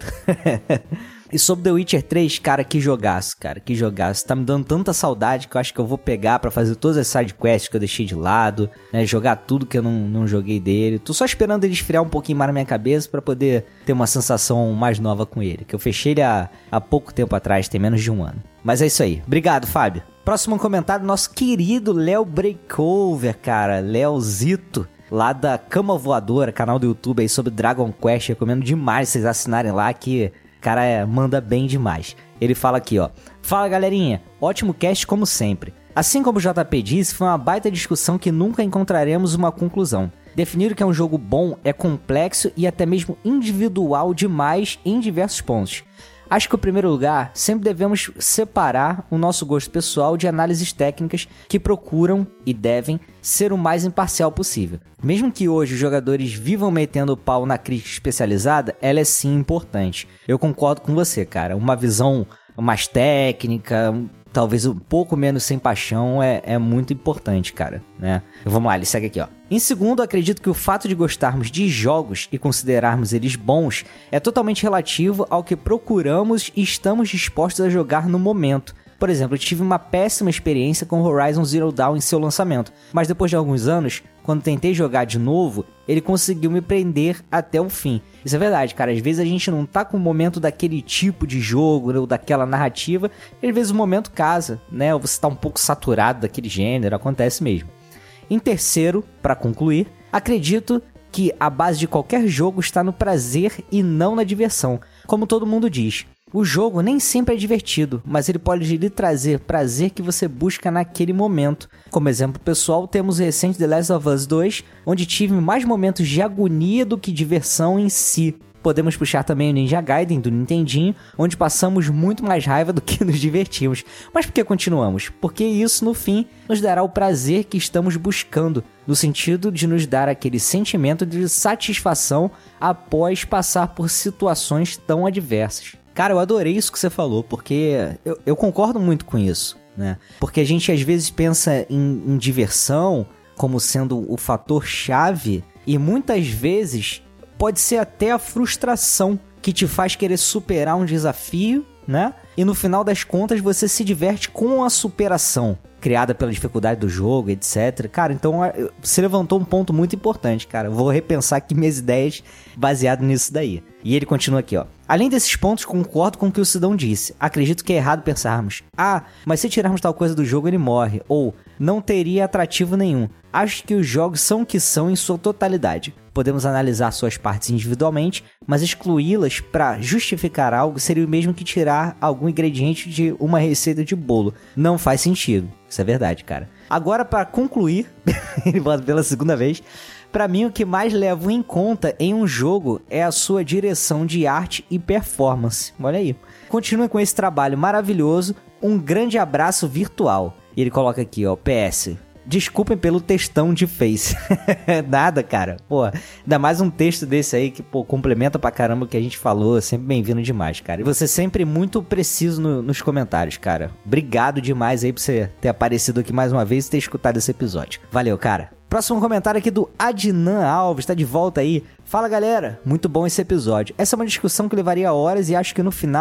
E sobre The Witcher três, cara, que jogaço, cara, que jogaço. Tá me dando tanta saudade que eu acho que eu vou pegar pra fazer todas as sidequests que eu deixei de lado, né, jogar tudo que eu não, não joguei dele. Tô só esperando ele esfriar um pouquinho mais na minha cabeça pra poder ter uma sensação mais nova com ele, que eu fechei ele há, há pouco tempo atrás, tem menos de um ano. Mas é isso aí. Obrigado, Fábio. Próximo comentário, nosso querido Léo Breakover, cara, Léozito, lá da Cama Voadora, canal do YouTube aí sobre Dragon Quest. Recomendo demais vocês assinarem lá, que cara é, manda bem demais. Ele fala aqui, ó. Fala, galerinha. Ótimo cast como sempre. Assim como o J P disse, foi uma baita discussão que nunca encontraremos uma conclusão. Definir o que é um jogo bom é complexo e até mesmo individual demais em diversos pontos. Acho que, em primeiro lugar, sempre devemos separar o nosso gosto pessoal de análises técnicas que procuram e devem ser o mais imparcial possível. Mesmo que hoje os jogadores vivam metendo o pau na crítica especializada, ela é sim importante. Eu concordo com você, cara. Uma visão mais técnica, talvez um pouco menos sem paixão, é, é muito importante, cara, né? Vamos lá, ele segue aqui, ó. Em segundo, acredito que o fato de gostarmos de jogos e considerarmos eles bons é totalmente relativo ao que procuramos e estamos dispostos a jogar no momento. Por exemplo, eu tive uma péssima experiência com Horizon Zero Dawn em seu lançamento, mas depois de alguns anos, quando tentei jogar de novo, ele conseguiu me prender até o fim. Isso é verdade, cara, às vezes a gente não tá com o momento daquele tipo de jogo, ou daquela narrativa, e às vezes o momento casa, né, ou você tá um pouco saturado daquele gênero, acontece mesmo. Em terceiro, para concluir, acredito que a base de qualquer jogo está no prazer e não na diversão. Como todo mundo diz, o jogo nem sempre é divertido, mas ele pode lhe trazer prazer que você busca naquele momento. Como exemplo pessoal, temos o recente The Last of Us dois, onde tive mais momentos de agonia do que diversão em si. Podemos puxar também o Ninja Gaiden do Nintendinho, onde passamos muito mais raiva do que nos divertimos. Mas por que continuamos? Porque isso, no fim, nos dará o prazer que estamos buscando, no sentido de nos dar aquele sentimento de satisfação após passar por situações tão adversas. Cara, eu adorei isso que você falou, porque eu, eu concordo muito com isso, né? Porque a gente às vezes pensa em, em diversão como sendo o fator chave, e muitas vezes pode ser até a frustração que te faz querer superar um desafio, né? E no final das contas você se diverte com a superação criada pela dificuldade do jogo, etcétera. Cara, então você levantou um ponto muito importante, cara. Vou repensar aqui minhas ideias baseado nisso daí. E ele continua aqui, ó. Além desses pontos, concordo com o que o Sidão disse. Acredito que é errado pensarmos: ah, mas se tirarmos tal coisa do jogo ele morre. Ou, não teria atrativo nenhum. Acho que os jogos são o que são em sua totalidade. Podemos analisar suas partes individualmente, mas excluí-las para justificar algo seria o mesmo que tirar algum ingrediente de uma receita de bolo. Não faz sentido. Isso é verdade, cara. Agora, para concluir, ele volta pela segunda vez. Pra mim, o que mais levo em conta em um jogo é a sua direção de arte e performance. Olha aí. Continue com esse trabalho maravilhoso. Um grande abraço virtual. E ele coloca aqui, ó, P S. Desculpem pelo textão de Face. Nada, cara. Pô, ainda mais um texto desse aí que, pô, complementa pra caramba o que a gente falou. Sempre bem-vindo demais, cara. E você sempre muito preciso no, nos comentários, cara. Obrigado demais aí por você ter aparecido aqui mais uma vez e ter escutado esse episódio. Valeu, cara. Próximo comentário aqui do Adnan Alves, tá de volta aí. Fala, galera, muito bom esse episódio. Essa é uma discussão que levaria horas e acho que no final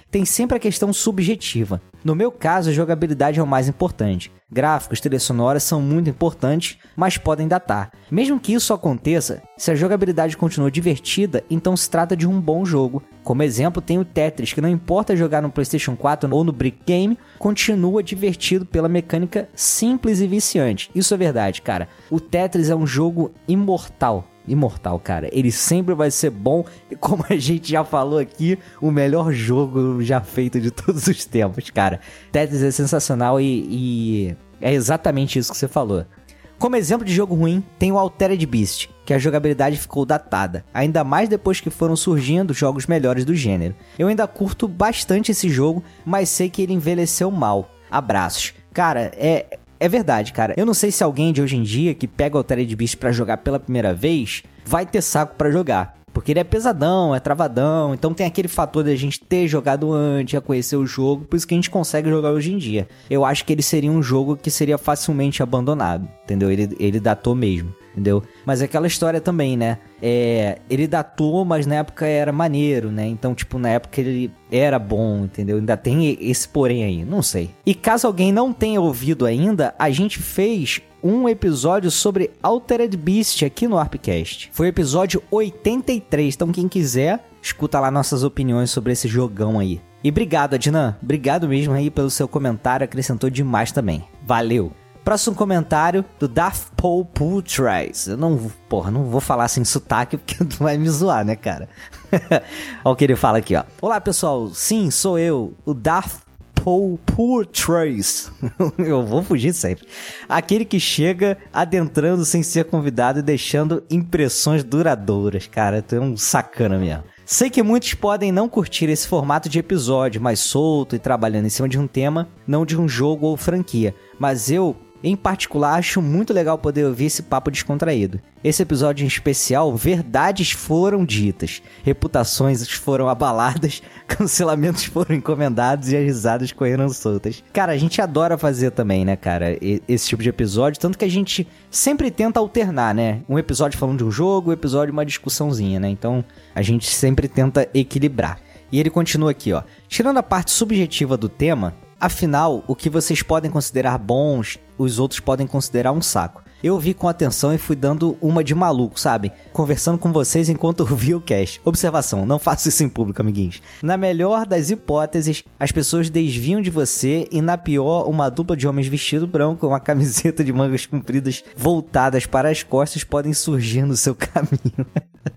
tem sempre a questão subjetiva. No meu caso, a jogabilidade é o mais importante. Gráficos, trilha sonora são muito importantes, mas podem datar. Mesmo que isso aconteça, se a jogabilidade continua divertida, então se trata de um bom jogo. Como exemplo, tem o Tetris, que não importa jogar no PlayStation quatro ou no Brick Game, continua divertido pela mecânica simples e viciante. Isso é verdade, cara. O Tetris é um jogo imortal. Imortal, cara. Ele sempre vai ser bom e, como a gente já falou aqui, o melhor jogo já feito de todos os tempos, cara. Tetris é sensacional e, e é exatamente isso que você falou. Como exemplo de jogo ruim, tem o Altered Beast, que a jogabilidade ficou datada, ainda mais depois que foram surgindo jogos melhores do gênero. Eu ainda curto bastante esse jogo, mas sei que ele envelheceu mal. Abraços. Cara, é... É verdade, cara. Eu não sei se alguém de hoje em dia que pega o Altered Beast pra jogar pela primeira vez vai ter saco pra jogar. Porque ele é pesadão, é travadão, então tem aquele fator da gente ter jogado antes, já conhecer o jogo, por isso que a gente consegue jogar hoje em dia. Eu acho que ele seria um jogo que seria facilmente abandonado, entendeu? Ele, ele datou mesmo, entendeu? Mas é aquela história também, né? É, ele datou, mas na época era maneiro, né? Então, tipo, na época ele era bom, entendeu? Ainda tem esse porém aí, não sei. E caso alguém não tenha ouvido ainda, a gente fez um episódio sobre Altered Beast aqui no Arpcast. Foi o episódio oitenta e três, então quem quiser, escuta lá nossas opiniões sobre esse jogão aí. E obrigado, Adnan. Obrigado mesmo aí pelo seu comentário, acrescentou demais também. Valeu! Próximo comentário do Daft Paul Pultrais. Eu não, porra, não vou falar sem sotaque porque tu vai me zoar, né, cara? Olha o que ele fala aqui, ó. Olá, pessoal. Sim, sou eu, o Daft Paul Pultrais. Eu vou fugir sempre. Aquele que chega adentrando sem ser convidado e deixando impressões duradouras. Cara, tu é um sacana mesmo. Sei que muitos podem não curtir esse formato de episódio mais solto e trabalhando em cima de um tema, não de um jogo ou franquia, mas eu, em particular, acho muito legal poder ouvir esse papo descontraído. Esse episódio em especial, verdades foram ditas, reputações foram abaladas, cancelamentos foram encomendados e as risadas correram soltas. Cara, a gente adora fazer também, né, cara, esse tipo de episódio, tanto que a gente sempre tenta alternar, né? Um episódio falando de um jogo, um episódio uma discussãozinha, né? Então, a gente sempre tenta equilibrar. E ele continua aqui, ó. Tirando a parte subjetiva do tema, afinal, o que vocês podem considerar bons, os outros podem considerar um saco. Eu ouvi com atenção e fui dando uma de maluco, sabe? Conversando com vocês enquanto ouvia o cast. Observação, não faço isso em público, amiguinhos. Na melhor das hipóteses, as pessoas desviam de você e na pior, uma dupla de homens vestido branco com uma camiseta de mangas compridas voltadas para as costas podem surgir no seu caminho.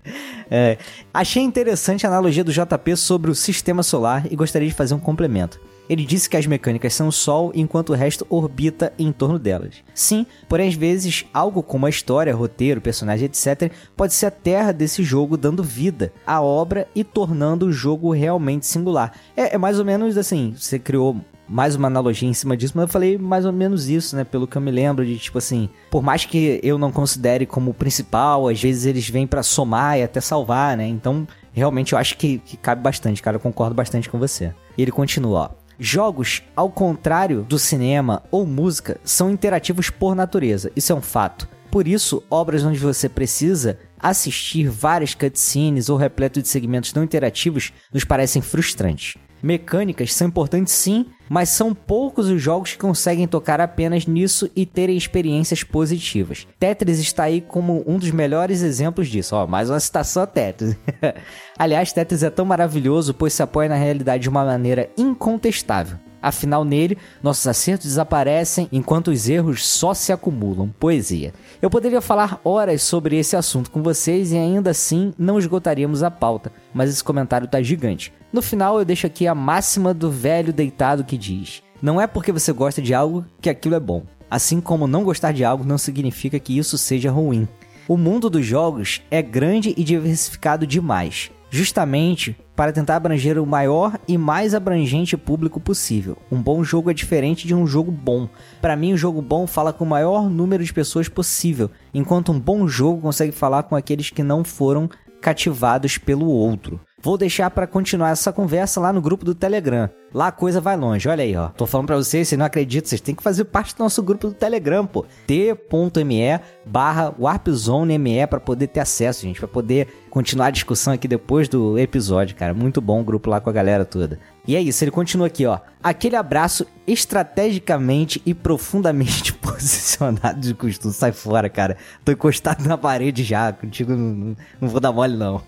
É, achei interessante a analogia do J P sobre o sistema solar e gostaria de fazer um complemento. Ele disse que as mecânicas são o Sol, enquanto o resto orbita em torno delas. Sim, porém às vezes algo como a história, roteiro, personagem, etcétera pode ser a terra desse jogo dando vida à obra e tornando o jogo realmente singular. É, é mais ou menos assim, você criou mais uma analogia em cima disso, mas eu falei mais ou menos isso, né, pelo que eu me lembro de, tipo assim, por mais que eu não considere como principal, às vezes eles vêm pra somar e até salvar, né, então realmente eu acho que, que cabe bastante, cara, eu concordo bastante com você. E ele continua, ó. Jogos, ao contrário do cinema ou música, são interativos por natureza, isso é um fato. Por isso, obras onde você precisa assistir várias cutscenes ou repleto de segmentos não interativos nos parecem frustrantes. Mecânicas são importantes sim, mas são poucos os jogos que conseguem tocar apenas nisso e terem experiências positivas. Tetris está aí como um dos melhores exemplos disso. Ó, mais uma citação a Tetris. Aliás, Tetris é tão maravilhoso pois se apoia na realidade de uma maneira incontestável. Afinal, nele, nossos acertos desaparecem enquanto os erros só se acumulam. Poesia. Eu poderia falar horas sobre esse assunto com vocês e ainda assim não esgotaríamos a pauta, mas esse comentário tá gigante. No final, eu deixo aqui a máxima do velho deitado que diz: não é porque você gosta de algo que aquilo é bom. Assim como não gostar de algo não significa que isso seja ruim. O mundo dos jogos é grande e diversificado demais, justamente para tentar abranger o maior e mais abrangente público possível. Um bom jogo é diferente de um jogo bom. Para mim, um jogo bom fala com o maior número de pessoas possível, enquanto um bom jogo consegue falar com aqueles que não foram cativados pelo outro. Vou deixar para continuar essa conversa lá no grupo do Telegram. Lá a coisa vai longe, olha aí, ó. Tô falando pra vocês, vocês não acreditam, vocês têm que fazer parte do nosso grupo do Telegram, pô. t.me barra warpzoneme pra poder ter acesso, gente. Pra poder continuar a discussão aqui depois do episódio, cara. Muito bom o grupo lá com a galera toda. E é isso, ele continua aqui, ó. Aquele abraço estrategicamente e profundamente posicionado de costume. Sai fora, cara. Tô encostado na parede já. Contigo não, não, não vou dar mole, não.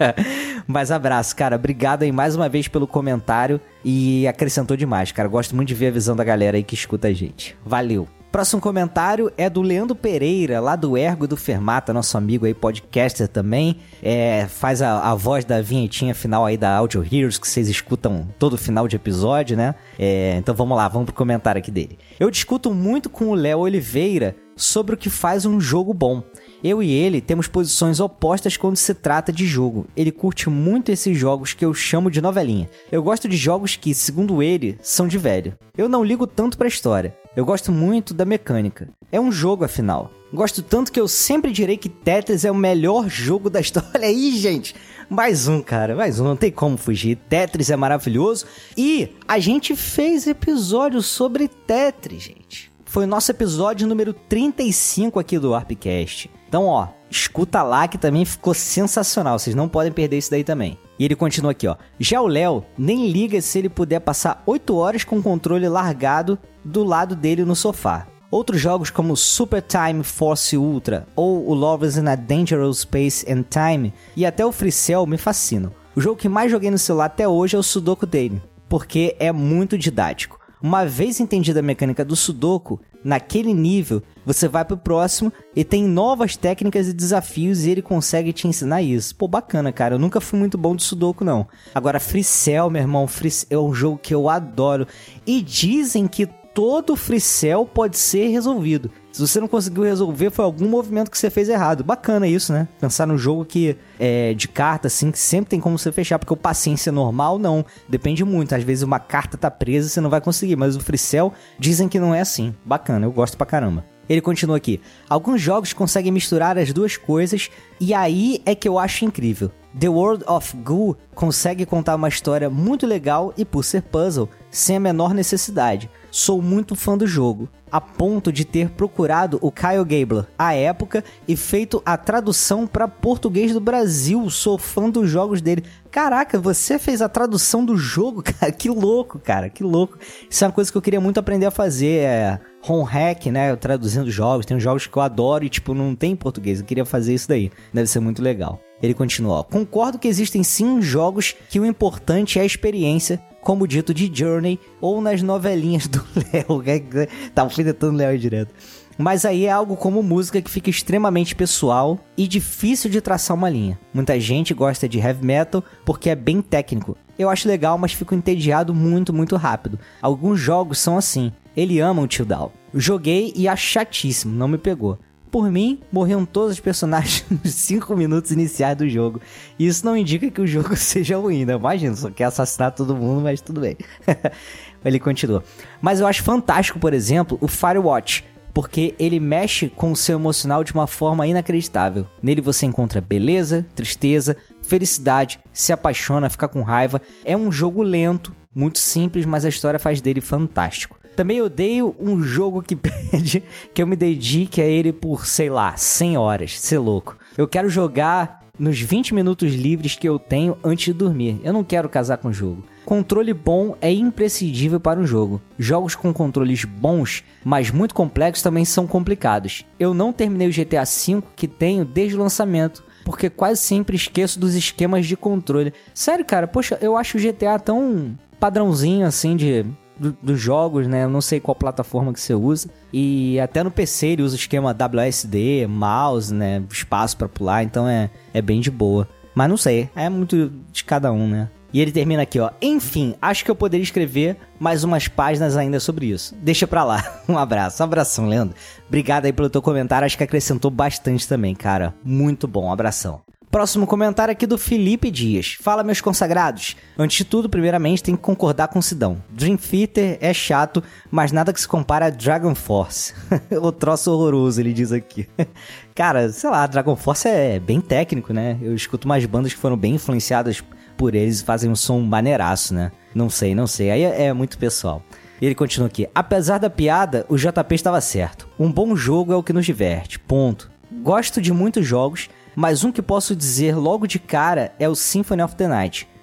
Mas abraço, cara. Obrigado aí mais uma vez pelo comentário. E acrescentou demais, cara. Gosto muito de ver a visão da galera aí que escuta a gente. Valeu. Próximo comentário é do Leandro Pereira, lá do Ergo do Fermata, nosso amigo aí, podcaster também. É, faz a, a voz da vinhetinha final aí da Audio Heroes, que vocês escutam todo final de episódio, né? É, então vamos lá, vamos pro comentário aqui dele. Eu discuto muito com o Léo Oliveira sobre o que faz um jogo bom. Eu e ele temos posições opostas quando se trata de jogo. Ele curte muito esses jogos que eu chamo de novelinha. Eu gosto de jogos que, segundo ele, são de velho. Eu não ligo tanto pra história. Eu gosto muito da mecânica. É um jogo, afinal. Gosto tanto que eu sempre direi que Tetris é o melhor jogo da história. Olha aí, gente. Mais um, cara. Mais um. Não tem como fugir. Tetris é maravilhoso. E a gente fez episódio sobre Tetris, gente. Foi o nosso episódio número trinta e cinco aqui do Warpcast. Então, ó, escuta lá que também ficou sensacional. Vocês não podem perder isso daí também. E ele continua aqui, ó. Já o Léo nem liga se ele puder passar oito horas com o controle largado do lado dele no sofá. Outros jogos como Super Time Force Ultra ou o Lovers in a Dangerous Space and Time e até o Free Cell me fascinam. O jogo que mais joguei no celular até hoje é o Sudoku Daily, porque é muito didático. Uma vez entendida a mecânica do Sudoku, naquele nível, você vai pro próximo e tem novas técnicas e desafios e ele consegue te ensinar isso. Pô, bacana, cara. Eu nunca fui muito bom de Sudoku, não. Agora, Free Cell, meu irmão, Free Cell é um jogo que eu adoro. E dizem que todo Free Cell pode ser resolvido. Se você não conseguiu resolver, foi algum movimento que você fez errado. Bacana isso, né? Pensar num jogo que é de carta, assim, que sempre tem como você fechar, porque o paciência normal, não. Depende muito. Às vezes uma carta tá presa e você não vai conseguir, mas o Free Cell dizem que não é assim. Bacana, eu gosto pra caramba. Ele continua aqui. Alguns jogos conseguem misturar as duas coisas e aí é que eu acho incrível. The World of Goo consegue contar uma história muito legal e, por ser puzzle, sem a menor necessidade. Sou muito fã do jogo, a ponto de ter procurado o Kyle Gabler à época e feito a tradução para português do Brasil. Sou fã dos jogos dele. Caraca, você fez a tradução do jogo, cara? Que louco, cara, que louco. Isso é uma coisa que eu queria muito aprender a fazer, é home hack, né, traduzindo jogos. Tem jogos que eu adoro e, tipo, não tem em português. Eu queria fazer isso daí. Deve ser muito legal. Ele continua, ó. Concordo que existem sim jogos que o importante é a experiência, como dito de Journey ou nas novelinhas do Léo. Tá alfinetando o Léo aí direto. Mas aí é algo como música que fica extremamente pessoal e difícil de traçar uma linha. Muita gente gosta de heavy metal porque é bem técnico. Eu acho legal, mas fico entediado muito, muito rápido. Alguns jogos são assim. Ele ama o Till Dawn. Joguei e acho chatíssimo, não me pegou. Por mim, morriam todos os personagens nos cinco minutos iniciais do jogo. E isso não indica que o jogo seja ruim, né? Imagina, só quer assassinar todo mundo, mas tudo bem. Ele continua. Mas eu acho fantástico, por exemplo, o Firewatch, porque ele mexe com o seu emocional de uma forma inacreditável. Nele você encontra beleza, tristeza, felicidade, se apaixona, fica com raiva. É um jogo lento, muito simples, mas a história faz dele fantástico. Também odeio um jogo que pede que eu me dedique a ele por, sei lá, cem horas. Ser louco. Eu quero jogar nos vinte minutos livres que eu tenho antes de dormir. Eu não quero casar com o jogo. Controle bom é imprescindível para um jogo. Jogos com controles bons, mas muito complexos, também são complicados. Eu não terminei o G T A cinco que tenho desde o lançamento, porque quase sempre esqueço dos esquemas de controle. Sério, cara, poxa, eu acho o G T A tão padrãozinho assim de... Do, dos jogos, né? Eu não sei qual plataforma que você usa. E até no P C ele usa o esquema W A S D, mouse, né? Espaço pra pular, então é, é bem de boa. Mas não sei, é muito de cada um, né? E ele termina aqui, ó. Enfim, acho que eu poderia escrever mais umas páginas ainda sobre isso. Deixa pra lá. Um abraço. Abração, Leandro. Obrigado aí pelo teu comentário. Acho que acrescentou bastante também, cara. Muito bom. Um abração. Próximo comentário aqui do Felipe Dias. Fala, meus consagrados. Antes de tudo, primeiramente, tem que concordar com o Sidão. Dream Theater é chato, mas nada que se compara a Dragon Force. O troço horroroso, ele diz aqui. Cara, sei lá, Dragon Force é bem técnico, né? Eu escuto umas bandas que foram bem influenciadas por eles e fazem um som maneiraço, né? Não sei, não sei. Aí é, é muito pessoal. Ele continua aqui. Apesar da piada, o J P estava certo. Um bom jogo é o que nos diverte. Ponto. Gosto de muitos jogos, mas um que posso dizer logo de cara é o Symphony of the Night.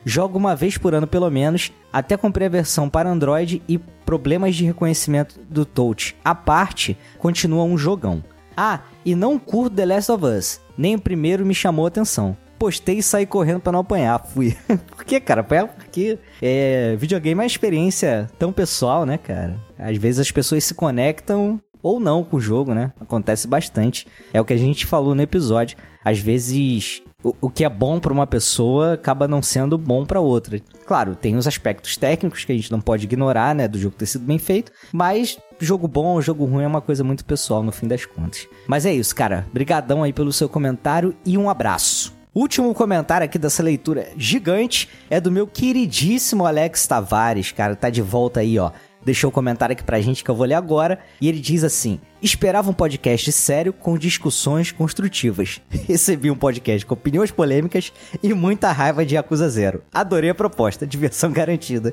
jogo uma vez por ano pelo menos, até comprei a versão para Android e problemas de reconhecimento do touch à parte, continua um jogão. Ah, e não curto The Last of Us, nem o primeiro me chamou a atenção. Postei e saí correndo pra não apanhar, fui. Por que, cara? Porque é, videogame é uma experiência tão pessoal, né, cara? Às vezes as pessoas se conectam ou não com o jogo, né? Acontece bastante. É o que a gente falou no episódio. Às vezes o, o que é bom pra uma pessoa acaba não sendo bom pra outra. Claro, tem os aspectos técnicos que a gente não pode ignorar, né? Do jogo ter sido bem feito, mas jogo bom, jogo ruim é uma coisa muito pessoal no fim das contas. Mas é isso, cara. Brigadão aí pelo seu comentário e um abraço. O último comentário aqui dessa leitura gigante é do meu queridíssimo Alex Tavares, cara, tá de volta aí, ó. Deixou um comentário aqui pra gente que eu vou ler agora, e ele diz assim: esperava um podcast sério com discussões construtivas. Recebi um podcast com opiniões polêmicas e muita raiva de Yakuza Zero. Adorei a proposta, diversão garantida.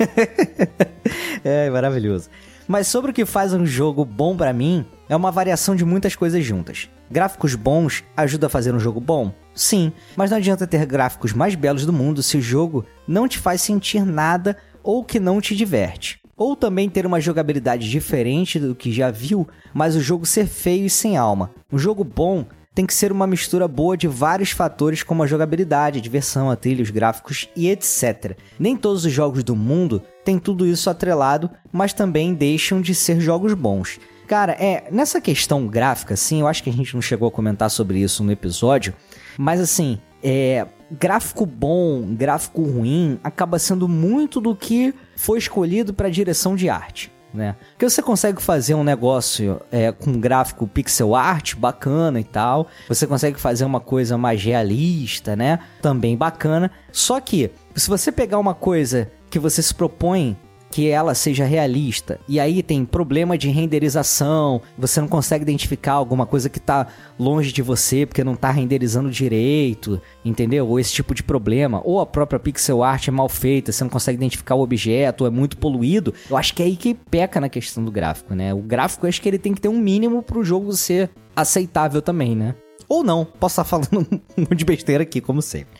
É, maravilhoso. Mas sobre o que faz um jogo bom pra mim, é uma variação de muitas coisas juntas. Gráficos bons ajudam a fazer um jogo bom? Sim, mas não adianta ter gráficos mais belos do mundo se o jogo não te faz sentir nada ou que não te diverte. Ou também ter uma jogabilidade diferente do que já viu, mas o jogo ser feio e sem alma. Um jogo bom tem que ser uma mistura boa de vários fatores como a jogabilidade, a diversão, a trilha, os gráficos e etcétera. Nem todos os jogos do mundo têm tudo isso atrelado, mas também deixam de ser jogos bons. Cara, é, nessa questão gráfica, assim, eu acho que a gente não chegou a comentar sobre isso no episódio, mas assim, é, gráfico bom, gráfico ruim, acaba sendo muito do que foi escolhido para direção de arte, né? Porque você consegue fazer um negócio é, com gráfico pixel art bacana e tal, você consegue fazer uma coisa mais realista, né? Também bacana, só que se você pegar uma coisa que você se propõe que ela seja realista, e aí tem problema de renderização, você não consegue identificar alguma coisa que tá longe de você porque não tá renderizando direito, entendeu? Ou esse tipo de problema, ou a própria pixel art é mal feita, você não consegue identificar o objeto, ou é muito poluído, eu acho que é aí que peca na questão do gráfico, né? O gráfico eu acho que ele tem que ter um mínimo pro jogo ser aceitável também, né? Ou não, posso estar falando um monte de besteira aqui, como sempre.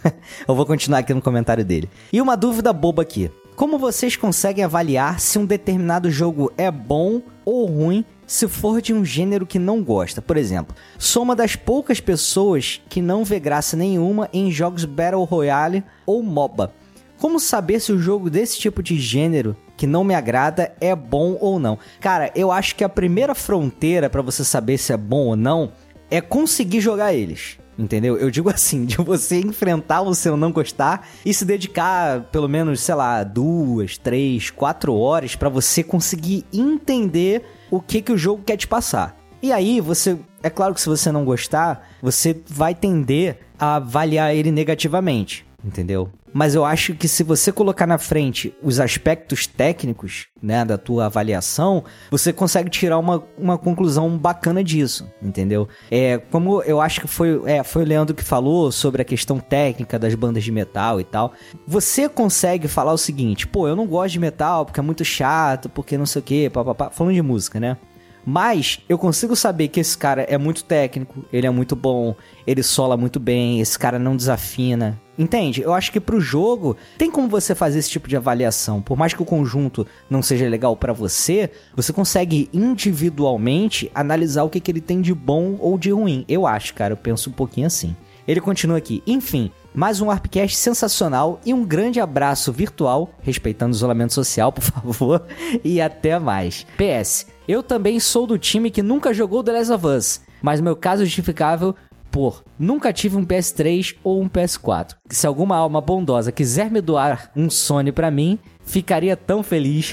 Eu vou continuar aqui no comentário dele. E uma dúvida boba aqui. Como vocês conseguem avaliar se um determinado jogo é bom ou ruim se for de um gênero que não gosta? Por exemplo, sou uma das poucas pessoas que não vê graça nenhuma em jogos Battle Royale ou MOBA. Como saber se o jogo desse tipo de gênero que não me agrada é bom ou não? Cara, eu acho que a primeira fronteira pra você saber se é bom ou não é conseguir jogar eles. Entendeu? Eu digo assim, de você enfrentar o seu não gostar e se dedicar pelo menos, sei lá, duas, três, quatro horas pra você conseguir entender o que que o jogo quer te passar. E aí, você, é claro que se você não gostar, você vai tender a avaliar ele negativamente, entendeu? Mas eu acho que se você colocar na frente os aspectos técnicos, né, da tua avaliação, você consegue tirar uma, uma conclusão bacana disso, entendeu? É, como eu acho que foi, é, foi o Leandro que falou sobre a questão técnica das bandas de metal e tal, você consegue falar o seguinte: pô, eu não gosto de metal porque é muito chato, porque não sei o quê, papapá, falando de música, né? Mas eu consigo saber que esse cara é muito técnico, ele é muito bom, ele sola muito bem, esse cara não desafina. Entende? Eu acho que pro jogo tem como você fazer esse tipo de avaliação. Por mais que o conjunto não seja legal pra você, você consegue individualmente analisar o que, que ele tem de bom ou de ruim. Eu acho, cara, eu penso um pouquinho assim. Ele continua aqui: enfim, mais um Warpcast sensacional e um grande abraço virtual, respeitando o isolamento social, por favor, e até mais. P S, eu também sou do time que nunca jogou The Last of Us, mas meu caso é justificável por nunca tive um P S três ou um P S quatro. Se alguma alma bondosa quiser me doar um Sony pra mim, ficaria tão feliz.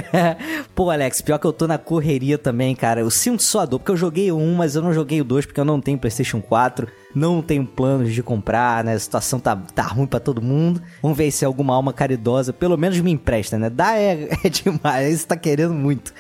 Pô, Alex, pior que eu tô na correria também, cara. Eu sinto só a dor, porque eu joguei o um, mas eu não joguei o dois, porque eu não tenho PlayStation quatro. Não tenho planos de comprar, né? A situação tá, tá ruim pra todo mundo. Vamos ver se alguma alma caridosa pelo menos me empresta, né? Dá é, é demais, você tá querendo muito.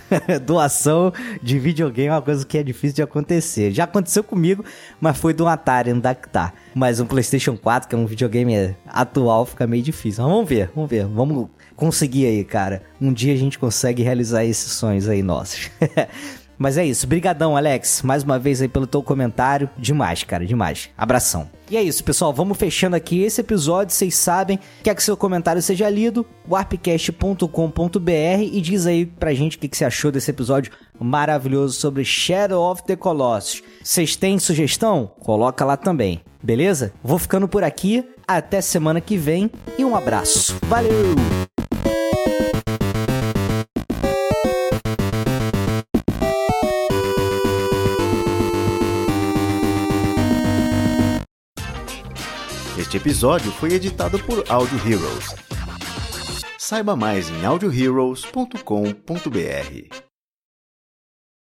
Doação de videogame é uma coisa que é difícil de acontecer. Já aconteceu comigo, mas foi do Atari, não dá que tá. Mas um PlayStation quatro, que é um videogame atual, fica meio difícil. Mas vamos ver, vamos ver. Vamos conseguir aí, cara. Um dia a gente consegue realizar esses sonhos aí nossos. Mas é isso, brigadão, Alex, mais uma vez aí pelo teu comentário, demais, cara, demais. Abração. E é isso, pessoal, vamos fechando aqui esse episódio, vocês sabem, quer que seu comentário seja lido, warpcast ponto com ponto b r, e diz aí pra gente o que, que você achou desse episódio maravilhoso sobre Shadow of the Colossus. Vocês têm sugestão? Coloca lá também, beleza? Vou ficando por aqui, até semana que vem e um abraço. Valeu! Este episódio foi editado por Audio Heroes. Saiba mais em audio heroes ponto com ponto b r.